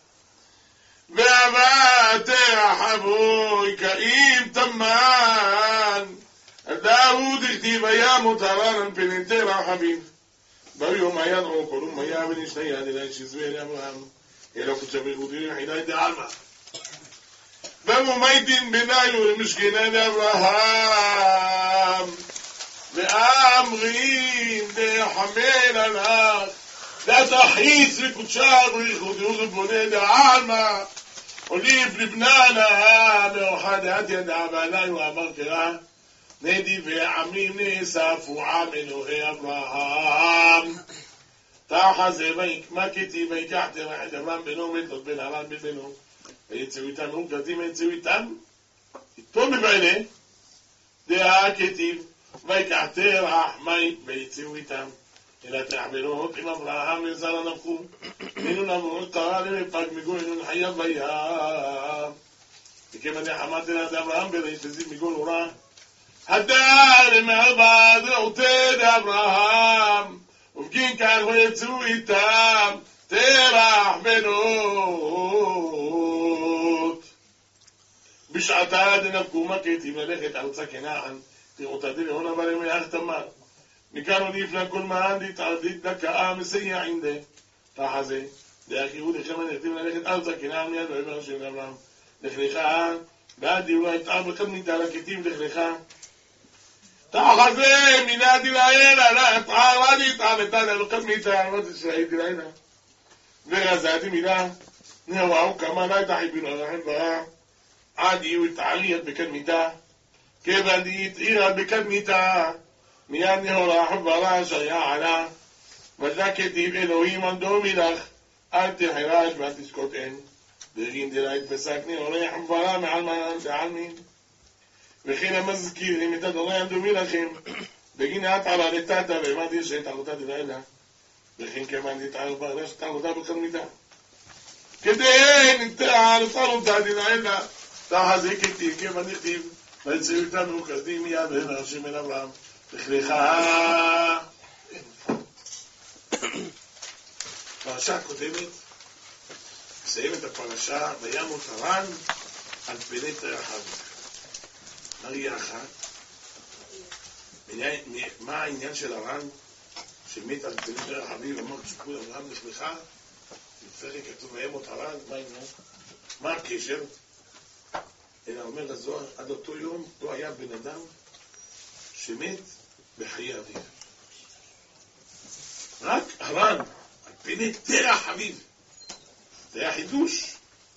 ואבטח אבוי כאם תמן דאוד הכתיב ימות הרענן פני תרחמים ביום ידעו כל יום היה ונשנה יד אלי שזווה לאברהם אלא כתשבי גודי וחידי דעלמה ומומיידין בניו למשכנה לאברהם ואמרים דחמל עליו לתחיץ וקודשה בריחוד ובונה דעלמה עוליף לבננה מאוחד עד ידע ועלי ואמר קרא נדיבי עמים נאספו עם אלוהי אברהם תחזה ויקמה כתיב ויקח תרח את אברהם בנו מתות בן הרן בבנו ויצאו איתם רוקדים ויצאו איתם איתו מבעלה דעה כתיב ויקח תרח מי ויצאו איתם אלא תחברות עם אברהם לזר הנפחו אינו נמות קרא למפק מגול אינו חייב וים וכיוון דחמת אלעד אברהם בריש לזיב מגול הורא הדר מעבד עותד אברהם ובגין כאן ויצאו איתם תרח בנות בשעתה דנפקו מכתיב ללכת ארצה כנען תראותה דלאון אבל הם יחד תמר מכאן הוליף לכל מען דתערדית דקאה מסייע עינדה תחזה דאחיהו לכם הנכתיב ללכת ארצה כנען מיד ואומר של אברהם לכלכה ועד דירו הייתה בקדמיתה לכתיב לכלכה תחזה מינה דילאינה לה תערדי תערתה לבקדמיתה ערמת ישראל דילאינה ורזעתי מילה נהוואו כמה לה תחיבינו הרחם ברע עד יהיו התעליות בקדמיתה כיוון די התעירה בקדמיתה מיד נהורה חברה שהיה עלה ודא כתיב אלוהים עמדו מלך אל תחרש ואל תשקוט אין בגין דלה התפסק נהורה חברה מעל מעל דעל מין וכן המזכירים את אדוני עמדו מלכם בגין את ערדתת ואמרתי שהתערתה דלאילה וכן כיוון דתערבה שתערתה בקדמיתה כדי נתער תערתה דלאילה תחזה כתיב כיוון נכתיב ויצאו איתנו קדים מיד ואומר השם אל אברהם לכלכה פרשה קודמת מסיים את הפרשה וימות הרן על פני תרחמים מריה אחת מה העניין של הרן שמת על פני תרחמים ואמר שכול אברהם לכלכה לפרק כתוב וימות הרן מה העניין? מה הקשר? אלא אומר הזוהר עד אותו יום לא היה בן אדם שמת בחיי אביו רק הרן על פני תרחמים זה היה חידוש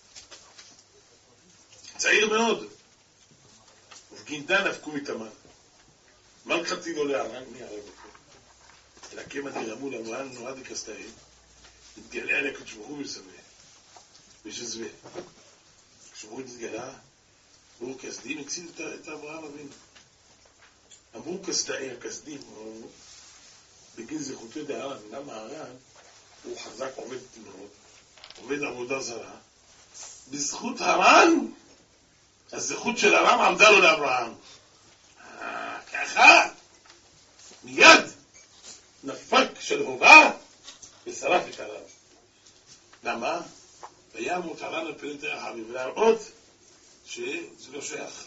צעיר מאוד וגינדה נפקו מתאמן מלכתי לו להרן מי ערב אותו אלא כמה דרמו לאברהם נורד לקסתאים התגלה על הקדוש ברוך הוא וסבא ושזווה כשברוך התגלה והוא כסדים הציל את אברהם אבינו אמרו כסדאי הכסדים בגין זכותו דהרן למה הרן הוא חזק עובד מאוד עובד עבודה זרה בזכות הרן הזכות של הרן עמדה לו לאברהם ככה מיד נפק של הובה ושרף את הרן למה? וימות הרן על פני תרחמים ולהראות שזה לא שייך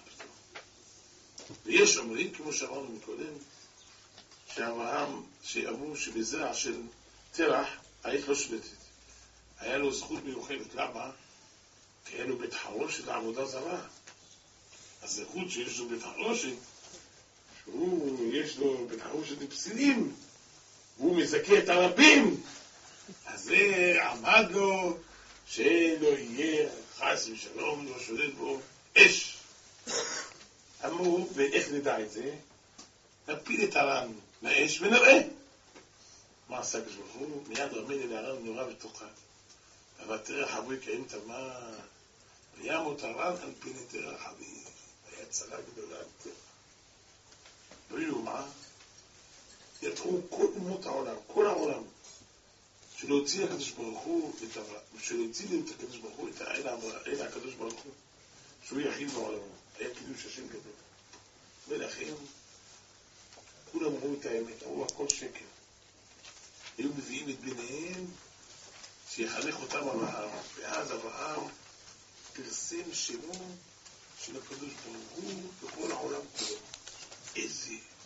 ויש אומרים כמו שאמרנו מקודם שאברהם שאמרו שבזרע של תרח היית לא שולטת היה לו זכות מיוחדת למה? כי היה לו בית חרושת לעבודה זרה הזכות שיש לו בית חרושת שהוא יש לו בית חרושת לפסילים והוא מזכה את הרבים אז זה עמד לו שלא יהיה חס ושלום לא שולט בו אש אמרו ואיך נדע את זה? נפיל את הרן לאש ונראה מה עשה הקדוש ברוך הוא? מיד רמי לי להרן נורא ותוכה אבל תרח אבוי קיים תמה וימות הרן על פני תרח אבי היה צרה גדולה לא יאומה יתחו כל אומות העולם, כל העולם, שלהוציא הקדוש ברוך הוא את אברהם, שלהוציא את הקדוש ברוך הוא, את האל הקדוש ברוך הוא, שהוא יחיד בעולמו, היה קידוש השם גדול. ולכן, כולם ראו את האמת, ראו הכל שקר. היו מביאים את ביניהם, שיחנך אותם אברהם, ואז אברהם פרסם שמו של הקדוש ברוך הוא בכל העולם כולו. איזה...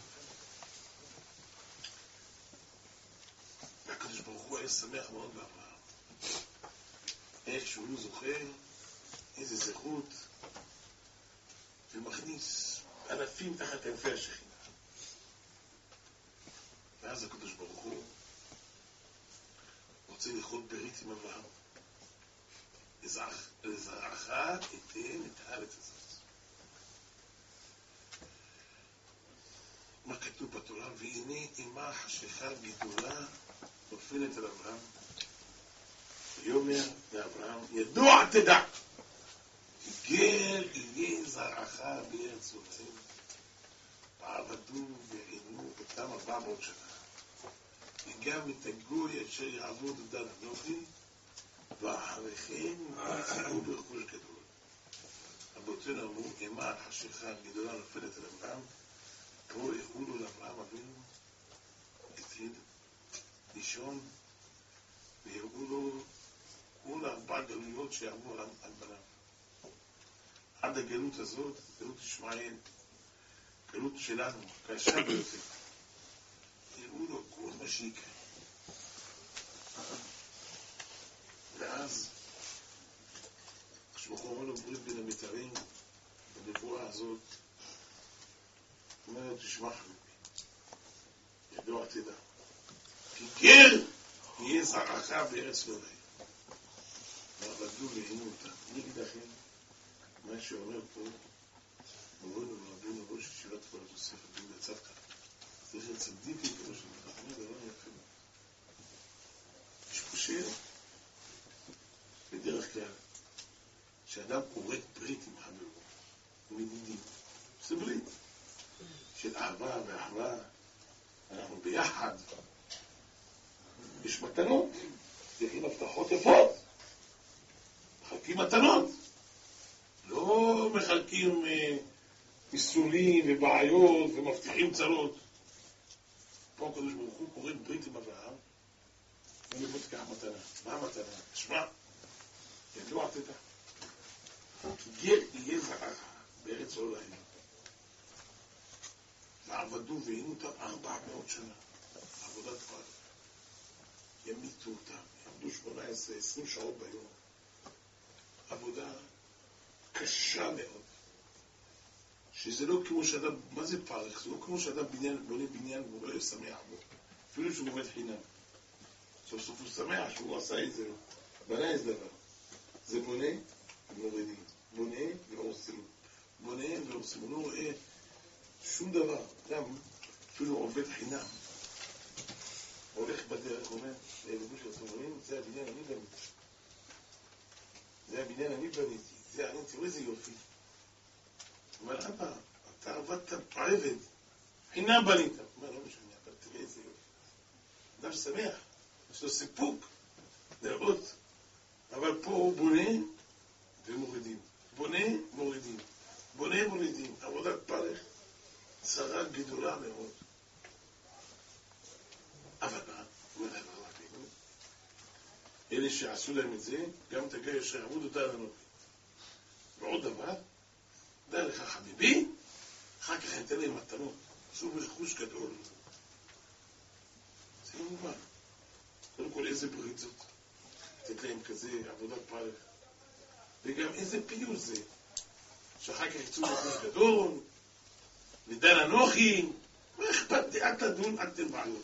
והקדוש ברוך הוא היה שמח מאוד באברהם. איך שהוא זוכר, איזה זכות, ומכניס אלפים תחת כנפי השכינה. ואז הקדוש ברוך הוא רוצה לכרות ברית עם אברהם. לזרעך אתן את הארץ הזאת. מה כתוב בתורה? והנה אימה חשיכה גדולה נופלת על אברהם. ויאמר לאברהם, ידוע תדע, גר יהיה זרעך בארץ זורעים, ועבדו ועינו אותם ארבע מאות שנה. וגם את הגוי אשר יעבוד את דן אנוכי, ואחריכם יצאו ברכוש גדול. רבותינו אמרו, אימה חשיכה גדולה נופלת על אברהם, פה הראו לו לאברהם אבינו, התחיל לישון, והראו לו כל ארבע גלויות שיעברו על בניו. עד הגלות הזאת, גלות ישמעאל, גלות שלנו, קשה ביותר. הראו לו כל מה שיקרה. ואז, כשבחור אומר לו ברית בין המתארים, בנבואה הזאת, הוא אומר לו, תשמע חלוקי, ידוע תדע, כי גר יהיה זרעך בארץ לא להם. ועבדו והינו אותם. אני אגיד לכם, מה שאומר פה, מורנו ורבינו ראש ישיבת כל התוספת, בן הצוותא, זכר צדיקי כמו שמתחמד, דבר יפה. יש פה שאלה. בדרך כלל, שאדם קוראת ברית עם חברו, ומדידים, זה ברית של אהבה ואהבה, אנחנו ביחד. יש מתנות, צריכים הבטחות יפות, מחלקים מתנות, לא מחלקים איסורים ובעיות ומבטיחים צרות. פה הקדוש ברוך הוא קורא ברית עם אברהם, ולבוא תיקח מתנה. מה המתנה? תשמע, ידוע תדע, גר יהיה זרעך בארץ לא להם, ועבדו והינו אותם ארבע מאות שנה, עבודת פועל, ימיתו אותם, יעבדו שמונה עשרה עשרים שעות ביום, עבודה קשה מאוד, שזה לא כמו שאדם, מה זה פרח? זה לא כמו שאדם בניין, בונה בניין והוא לא שמח בו, אפילו שהוא עובד חינם. סוף סוף הוא שמח שהוא עשה את זה, בנה איזה דבר. זה בונה ומורידים, בונה ועושים, בונה ועושים, הוא לא רואה שום דבר, גם אפילו עובד חינם. הולך בדרך, אומר, לילדים של הסומרים, זה הבניין אני בניתי. זה הבניין אני בניתי, זה אני, תראו איזה יופי. הוא אומר, אבא, אתה עבדת עבד, חינם בנית. הוא אומר, לא משנה, אבל תראה איזה יופי. אדם שמח, יש לו סיפוק, לראות. אבל פה הוא בונה ומורידים. בונה, מורידים. בונה, מורידים. עבודת פרח, צרה גדולה מאוד. אבל מה? הוא אומר, לא רבינו. אלה שעשו להם את זה, גם את הגיא שעבוד אותה לנו. ועוד דבר, דע לך חביבי, אחר כך ניתן להם מתנות. עשו רכוש גדול. זה לא מובן. קודם כל, איזה ברית זאת? לתת להם כזה עבודת פרח. וגם איזה פיוס זה, שאחר כך יצאו רכוש גדול, ודן אנוכי, מה אכפת לי? אל תדון, אל תנבעלו.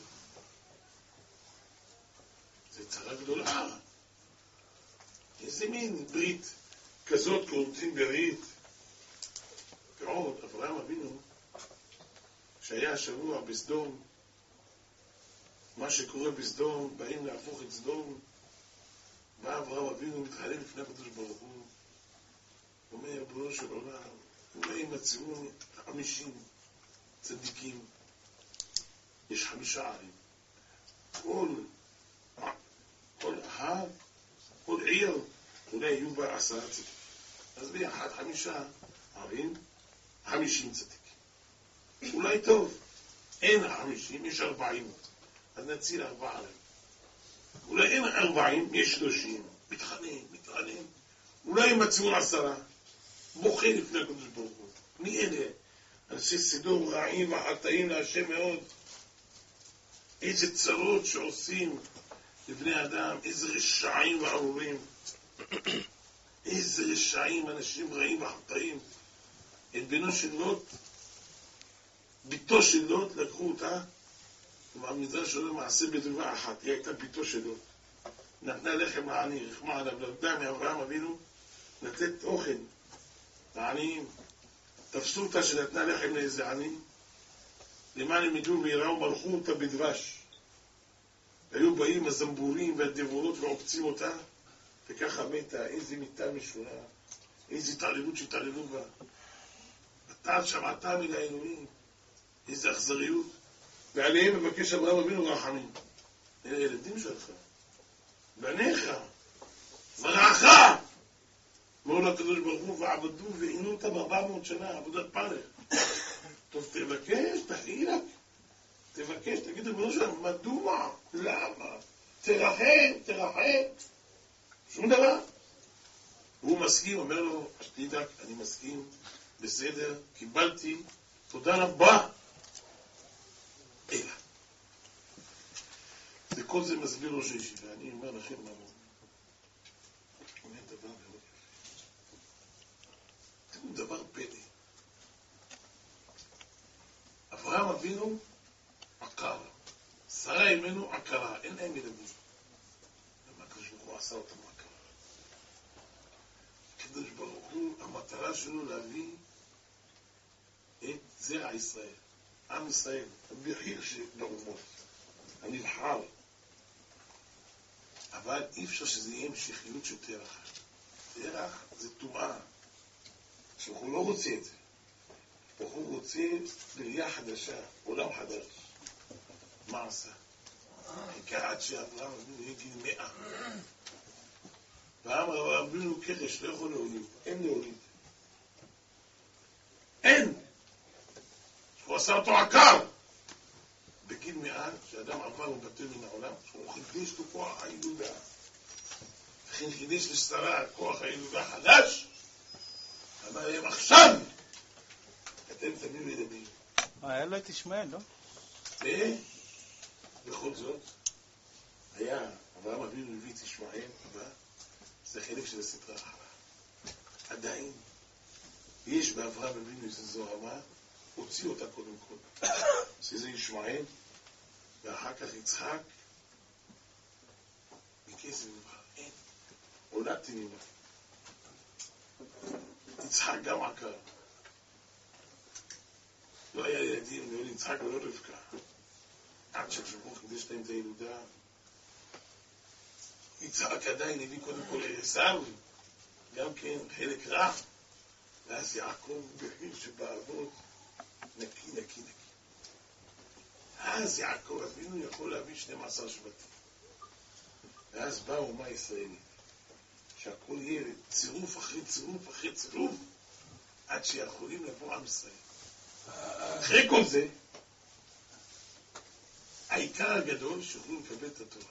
זה צרה גדולה. איזה מין ברית כזאת כורתים ברית. ועוד, אברהם אבינו, שהיה השבוע בסדום, מה שקורה בסדום, באים להפוך את סדום, בא אברהם אבינו מתחלל לפני הקדוש ברוך הוא, אומר, בנו של עולם, אולי ימצאו חמישים צדיקים, יש חמישה ערים. כל, כל אחד, כל עיר, אולי יהיו בה עשרה צדיקים. אז ביחד חמישה ערים, חמישים צדיקים. אולי טוב, אין חמישים, יש ארבעים. אז נציל ארבעה ערים. אולי אין ארבעים, יש שלושים. מתחנן, מתחנן. אולי הם מצאו עשרה. בוכה לפני הקדוש ברוך הוא. מי אלה? אנשי סידור רעים וחטאים להשם מאוד. איזה צרות שעושים לבני אדם, איזה רשעים וארורים. איזה רשעים, אנשים רעים וחטאים. את בנו של לוט, ביתו של לוט, לקחו אותה, והמדרש שלו מעשה בדבר אחת, היא הייתה ביתו של לוט. נתנה לחם לעני, רחמה עליו, למדה מאברהם אבינו, לתת אוכל לעניים. תפסו אותה שנתנה לחם לאיזה עני, למען הם ידעו ויראו מלכו אותה בדבש. היו באים הזמבורים והדבורות ועוקצים אותה, וככה מתה, איזה מיטה משונה, איזה התעללות שהתעללו בה. אתה שמעתה מן האלוהים, איזה אכזריות. ועליהם מבקש אברהם אבינו רחמים. אלה ילדים שלך, בניך, זרעך. אמרו לקדוש ברוך הוא ועבדו ועינו אותם ארבע מאות שנה, עבודת פרך. טוב, תבקש, תחילק. תבקש, תגיד לבנו שלנו, מדוע? למה? תרחם, תרחם. שום דבר. הוא מסכים, אומר לו, תדאג, אני מסכים, בסדר, קיבלתי, תודה רבה. אלא. וכל זה מסביר ראש הישיבה, אני אומר לכם מה הוא. אומר דבר מאוד יפה. תראו דבר פלא. אברהם אבינו עקר, שרה אימנו עקרה, אין להם ילדים. למה הקדוש ברוך הוא עשה אותם עקרה? הקדוש ברוך הוא, המטרה שלו להביא את זרע ישראל, עם ישראל, המחיר שבאומות, הנבחר. אבל אי אפשר שזה יהיה המשכיות של תרח. תרח זה טומאה. שהוא לא רוצה את זה. הוא רוצה בריאה חדשה, עולם חדש. מה עשה? חיכה עד שאברהם אבינו יגיע מאה. ואברהם אבינו כחש, לא יכול להוליד. אין להוליד. אין! הוא עשה אותו עקר. בגיל מאה, שאדם עבר ובטל מן העולם, הוא חידש לו כוח הילודה. וכן חידש לשרה כוח הילודה חדש, אמר להם עכשיו, אתם תביאו ילדים. היה לו את ישמעאל, לא? ובכל זאת, היה אברהם אבינו הביא את ישמעאל, אבל זה חלק של הסדרה אחרה. עדיין, יש באברהם אבינו איזה זוהמה, הוציא אותה קודם כל. שזה ישמעאל, ואחר כך יצחק, מכסף ממך, אין, הולדתי ממך. יצחק גם עקר. לא היה ילדים, לא יצחק ולא רבקה. עד שהשבוע חידש להם את הילודה. יצחק עדיין הביא קודם כל עשיו, גם כן חלק רע. ואז יעקב בחיר שבאבות, נקי, נקי, נקי. אז יעקב אבינו יכול להביא שנים עשר שבטים. ואז באה אומה ישראלית, שהכל יהיה צירוף אחרי צירוף אחרי צירוף, עד שיכולים לבוא עם ישראל. אחרי כל זה, העיקר הגדול שיוכלו לקבל את התורה.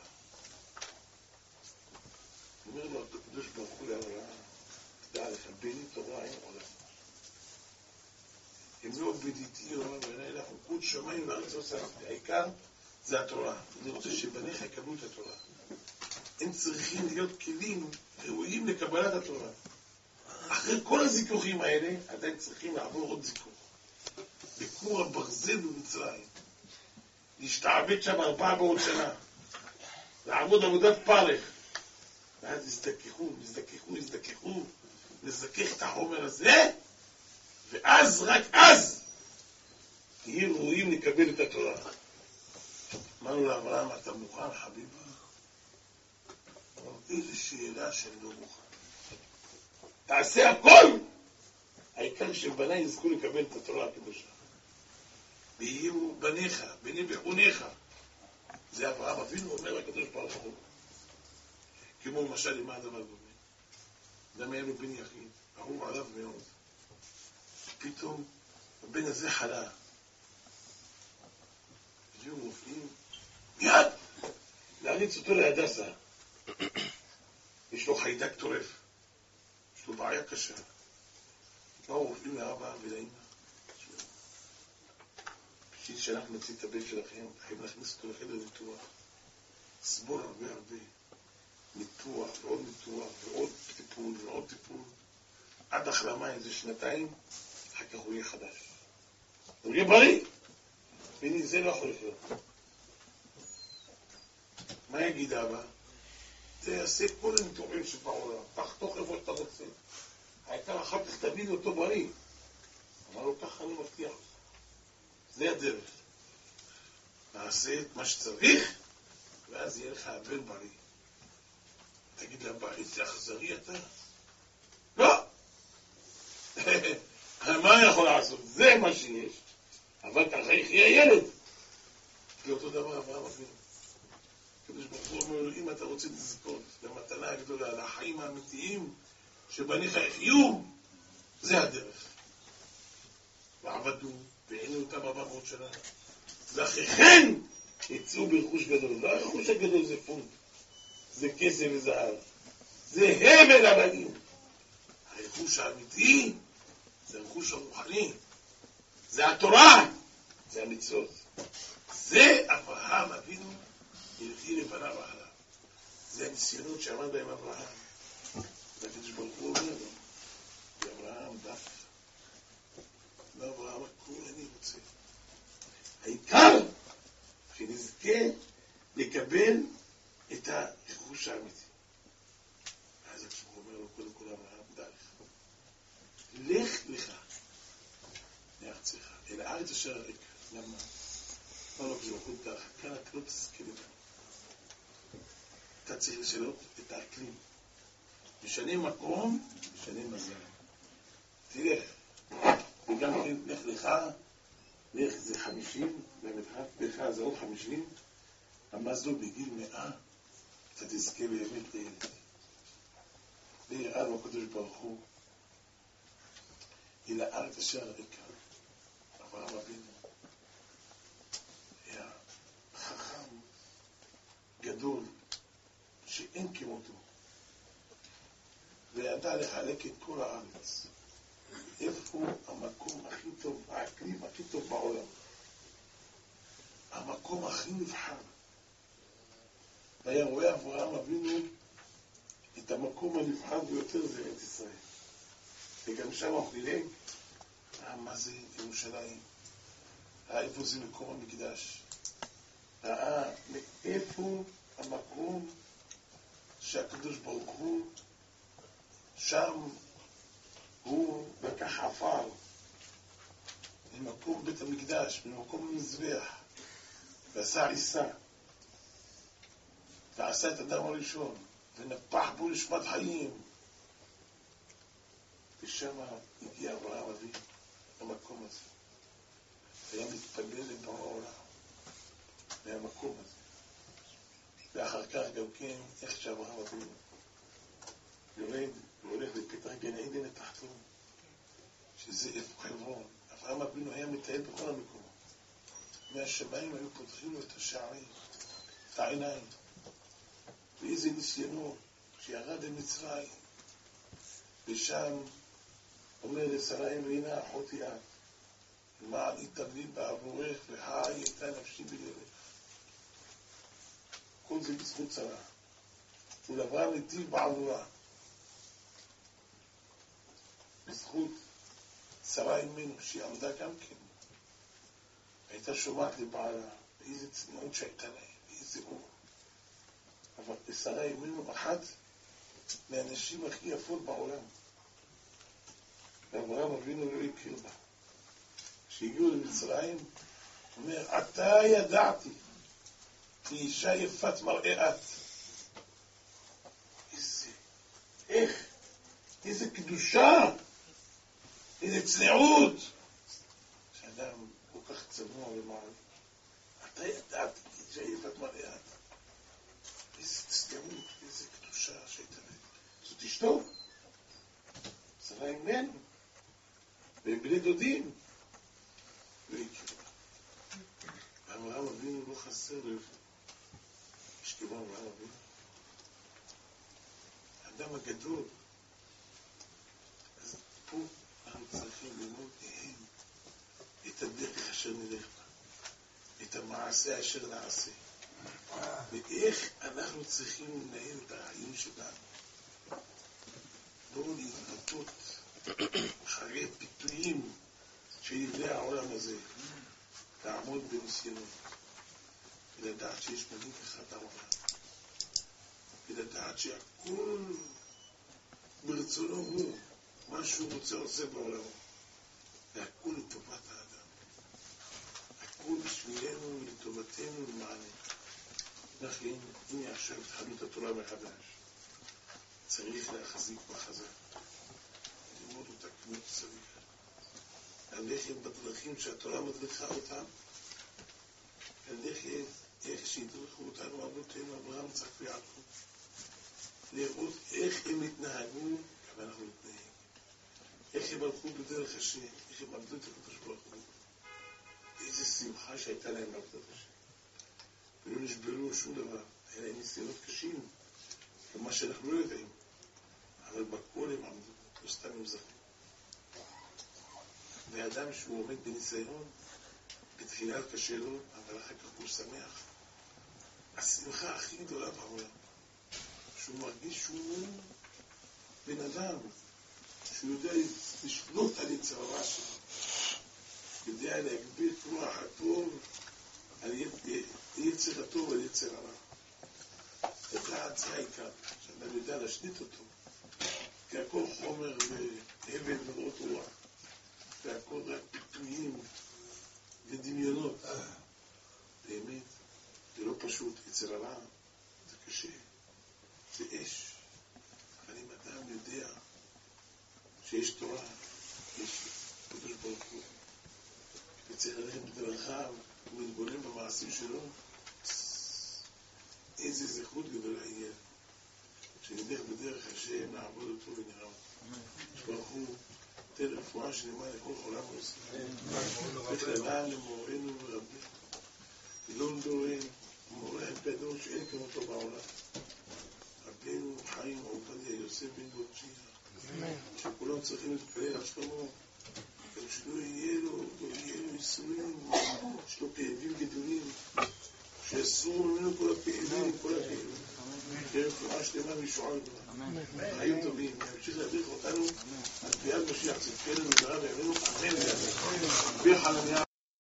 אומר לו, הקדוש ברוך הוא לאברהם, תדע לך, בני תורה אין עולם. אם לא בדיתי אומר, בעיניי לך, חוקות שמיים וארץ עושה. העיקר זה התורה. אני רוצה שבניך יקבלו את התורה. הם צריכים להיות כלים ראויים לקבלת התורה. אחרי כל הזיכוכים האלה, עדיין צריכים לעבור עוד זיכוך. בקור הברזל במצרים. להשתעבד שם ארבע מאות שנה. לעבוד עבודת פרך. ואז הזדככו, הזדככו, הזדככו. לזכך את החומר הזה. ואז, רק אז, יהיו ראויים לקבל את התורה. אמרנו לאברהם, אתה מוכן, חביבה? איזו שאלה שאני לא מוכן. תעשה הכל! העיקר שבני יזכו לקבל את התורה הקדושה. ויהיו בניך, בנים וחוניך. זה אברהם אבינו אומר לקדוש ברוך הוא. כמו למשל למה הדבר דומה. אדם היה לו בן יחיד, אהוב עליו מאוד. פתאום הבן הזה חלה. הגיעו רופאים, מיד! להריץ אותו להדסה. יש לו חיידק טורף. יש לו בעיה קשה. באו רופאים לאבא ולאמא. בשביל שאנחנו נוציא את הבן שלכם, חייבים להכניס אותו לחדר ניתוח. סבור הרבה הרבה. ניתוח ועוד ניתוח ועוד טיפול ועוד טיפול. עד החלמה איזה שנתיים, אחר כך הוא יהיה חדש. הוא יהיה בריא. והנה זה לא יכול לחיות. מה יגיד אבא? תעשה כל הניתוחים שבעולם, תחתוך איפה שאתה רוצה. העיקר אחר כך תביא אותו בריא. אמר לו, ככה אני מבטיח. זה הדרך. נעשה את מה שצריך, ואז יהיה לך הבן בריא. תגיד לאבא, איזה אכזרי אתה? לא! מה יכול לעשות? זה מה שיש. אבל ככה יחיה ילד. כי אותו דבר אברהם אבינו. הקדוש ברוך הוא אומר לו, אם אתה רוצה לזכות למתנה הגדולה, לחיים האמיתיים שבניך יחיו, זה הדרך. ועבדו, ועינו אותם ארבע מאות שנה. ואחרי כן יצאו ברכוש גדול. לא הרכוש הגדול זה פונט, זה כסף וזהב. זה הבל הבנים. הרכוש האמיתי זה הרכוש הרוחני. זה התורה, זה המצוות. זה אברהם אבינו ילכי לבניו אחריו. זה הניסיונות שעמד בהם אברהם. והקדוש ברוך הוא אומר לו, אברהם דף. ואברהם הכל אני רוצה. העיקר שנזכה לקבל את הרכוש האמיתי. אז הקדוש ברוך הוא אומר לו, קודם כל אברהם דע לך. לך לך מארצך, אל הארץ אשר אראך. למה? לא לא כשברוך הוא דרך, כאן אתה לא תזכה לבן. אתה צריך לשנות את האקלים. משנה מקום, משנה מזל. תלך. וגם כן, לך לך, לך זה חמישים, לך זה עוד חמישים, המזל בגיל מאה, אתה תזכה באמת לילד. ויראה לו הקדוש ברוך הוא, אל הארץ אשר אראך. אברהם אבינו היה חכם גדול שאין כמותו, וידע לחלק את כל הארץ. איפה המקום הכי טוב, האקלים הכי טוב בעולם, המקום הכי נבחר. והיה רואה אברהם אבינו את המקום הנבחר ביותר זה ארץ ישראל. וגם שם הוא חילק, מה זה ירושלים? איפה זה מקום המקדש? ראה מאיפה המקום שהקדוש ברוך הוא שם הוא לקח עפר ממקום בית המקדש, ממקום המזבח, ועשה עיסה ועשה את אדם הראשון ונפח בו נשמת חיים, ושם הגיע אברהם אבינו למקום הזה. היה מתפלל לבורא העולם מהמקום הזה. ואחר כך גם כן, איך שאברהם אבינו יורד והולך לפתח גן עדן התחתון, שזה איפה חברון. אברהם אבינו היה מטייל בכל המקומות. מהשמיים היו פותחים לו את השערים, את העיניים. ואיזה ניסיונות שירד למצרים. ושם אומר לשרה אמרינה, אחותי את, למען יתבלי בעבורך וחי הייתה נפשי בלבך. כל זה בזכות שרה. ולאברהם נתיב בעבורה. בזכות שרה אמנו שהיא עמדה גם כן. הייתה שומעת לבעלה, באיזה צניעות שהייתה להם, באיזה אור. אבל שרה אמנו אחת מהאנשים הכי יפות בעולם. ואברהם אבינו לא הכיר בה. כשהגיעו למצרים, הוא אומר, עתה ידעתי, כי אישה יפת מראה את. איזה, איך, איזה קדושה, איזה צניעות. שאדם כל כך צנוע למען. אתה ידעת, שהיית מלאה. איזה תסתמות, איזה קדושה שהייתה להם. זאת אשתו. שרה אימנו. והם בני דודים. אברהם אבינו לא חסר לב. יש כמו אברהם אבינו. האדם הגדול. אז פה אנחנו צריכים ללמוד מהם את הדרך אשר נלך בה. את המעשה אשר נעשה. ואיך אנחנו צריכים לנהל את החיים שלנו. לא להתבטאות אחרי פיתויים של ידי העולם הזה. לעמוד בניסיונות. ולדעת שיש מנהיג אחד העולם. ולדעת שהכל ברצונו הוא, מה שהוא רוצה עושה בעולם. והכל לטובת האדם. הכל בשבילנו ולטובתנו למענו. לכן, הנה עכשיו התחלנו את התורה מחדש. צריך להחזיק בחזק. ללמוד אותה כמו צריך. ללכת בדרכים שהתורה מדריכה אותם. ללכת איך שהדריכו אותנו אבותינו, אברהם, יצחק ויעקב. לראות איך הם התנהגו, גם אנחנו נתנהג. איך הם הלכו בדרך השם, איך הם עבדו את הקדוש ברוך הוא. איזה שמחה שהייתה להם בעבודת השם. ולא נשברו שום דבר. היה להם ניסיונות קשים, כמה שאנחנו לא יודעים. אבל בכל הם עמדו, לא סתם הם זכו. ואדם שהוא עומד בניסיון, בתחילה קשה לו, אבל אחר כך הוא שמח. השמחה הכי גדולה בעולם, שהוא מרגיש שהוא בן אדם, שהוא יודע לשלוט על יצר הרע שלו, יודע להגביר את רוח הטוב על יצר הטוב על יצר הרע. לדעת זה העיקר, שאדם יודע להשליט אותו, כי הכל חומר והבל ורעות רוח, והכל רק פיתויים ודמיונות. באמת, זה לא פשוט, יצר הרע, זה קשה, זה אש. אבל אם אדם יודע שיש תורה, יש קדוש ברוך הוא, וצריך ללכת בדרכיו ולהתבונן במעשים שלו, איזה זכות גדולה יהיה, שנלך בדרך השם, נעבוד אותו ונראה אותו. ברוך הוא, תן רפואה שלמה לכל עולם ועושה. בכללה למורנו ורבינו. גדול דורנו, מורה גדול שאין כמותו בעולם. רבינו חיים עובדיה יוסף בן בוצ'יה. שכולם צריכים להתפלל על שלמה. גם שלא יהיה לו, לא יהיה לו ייסורים, יש לו כאבים גדולים. שיסורו ממנו כל הכאבים, כל הכאבים. כרפואה שלמה וישועה גדולה. חיים טובים, ימשיך להדריך אותנו על ביאת משיח צדקנו וגרע בימינו, אמן ואמן.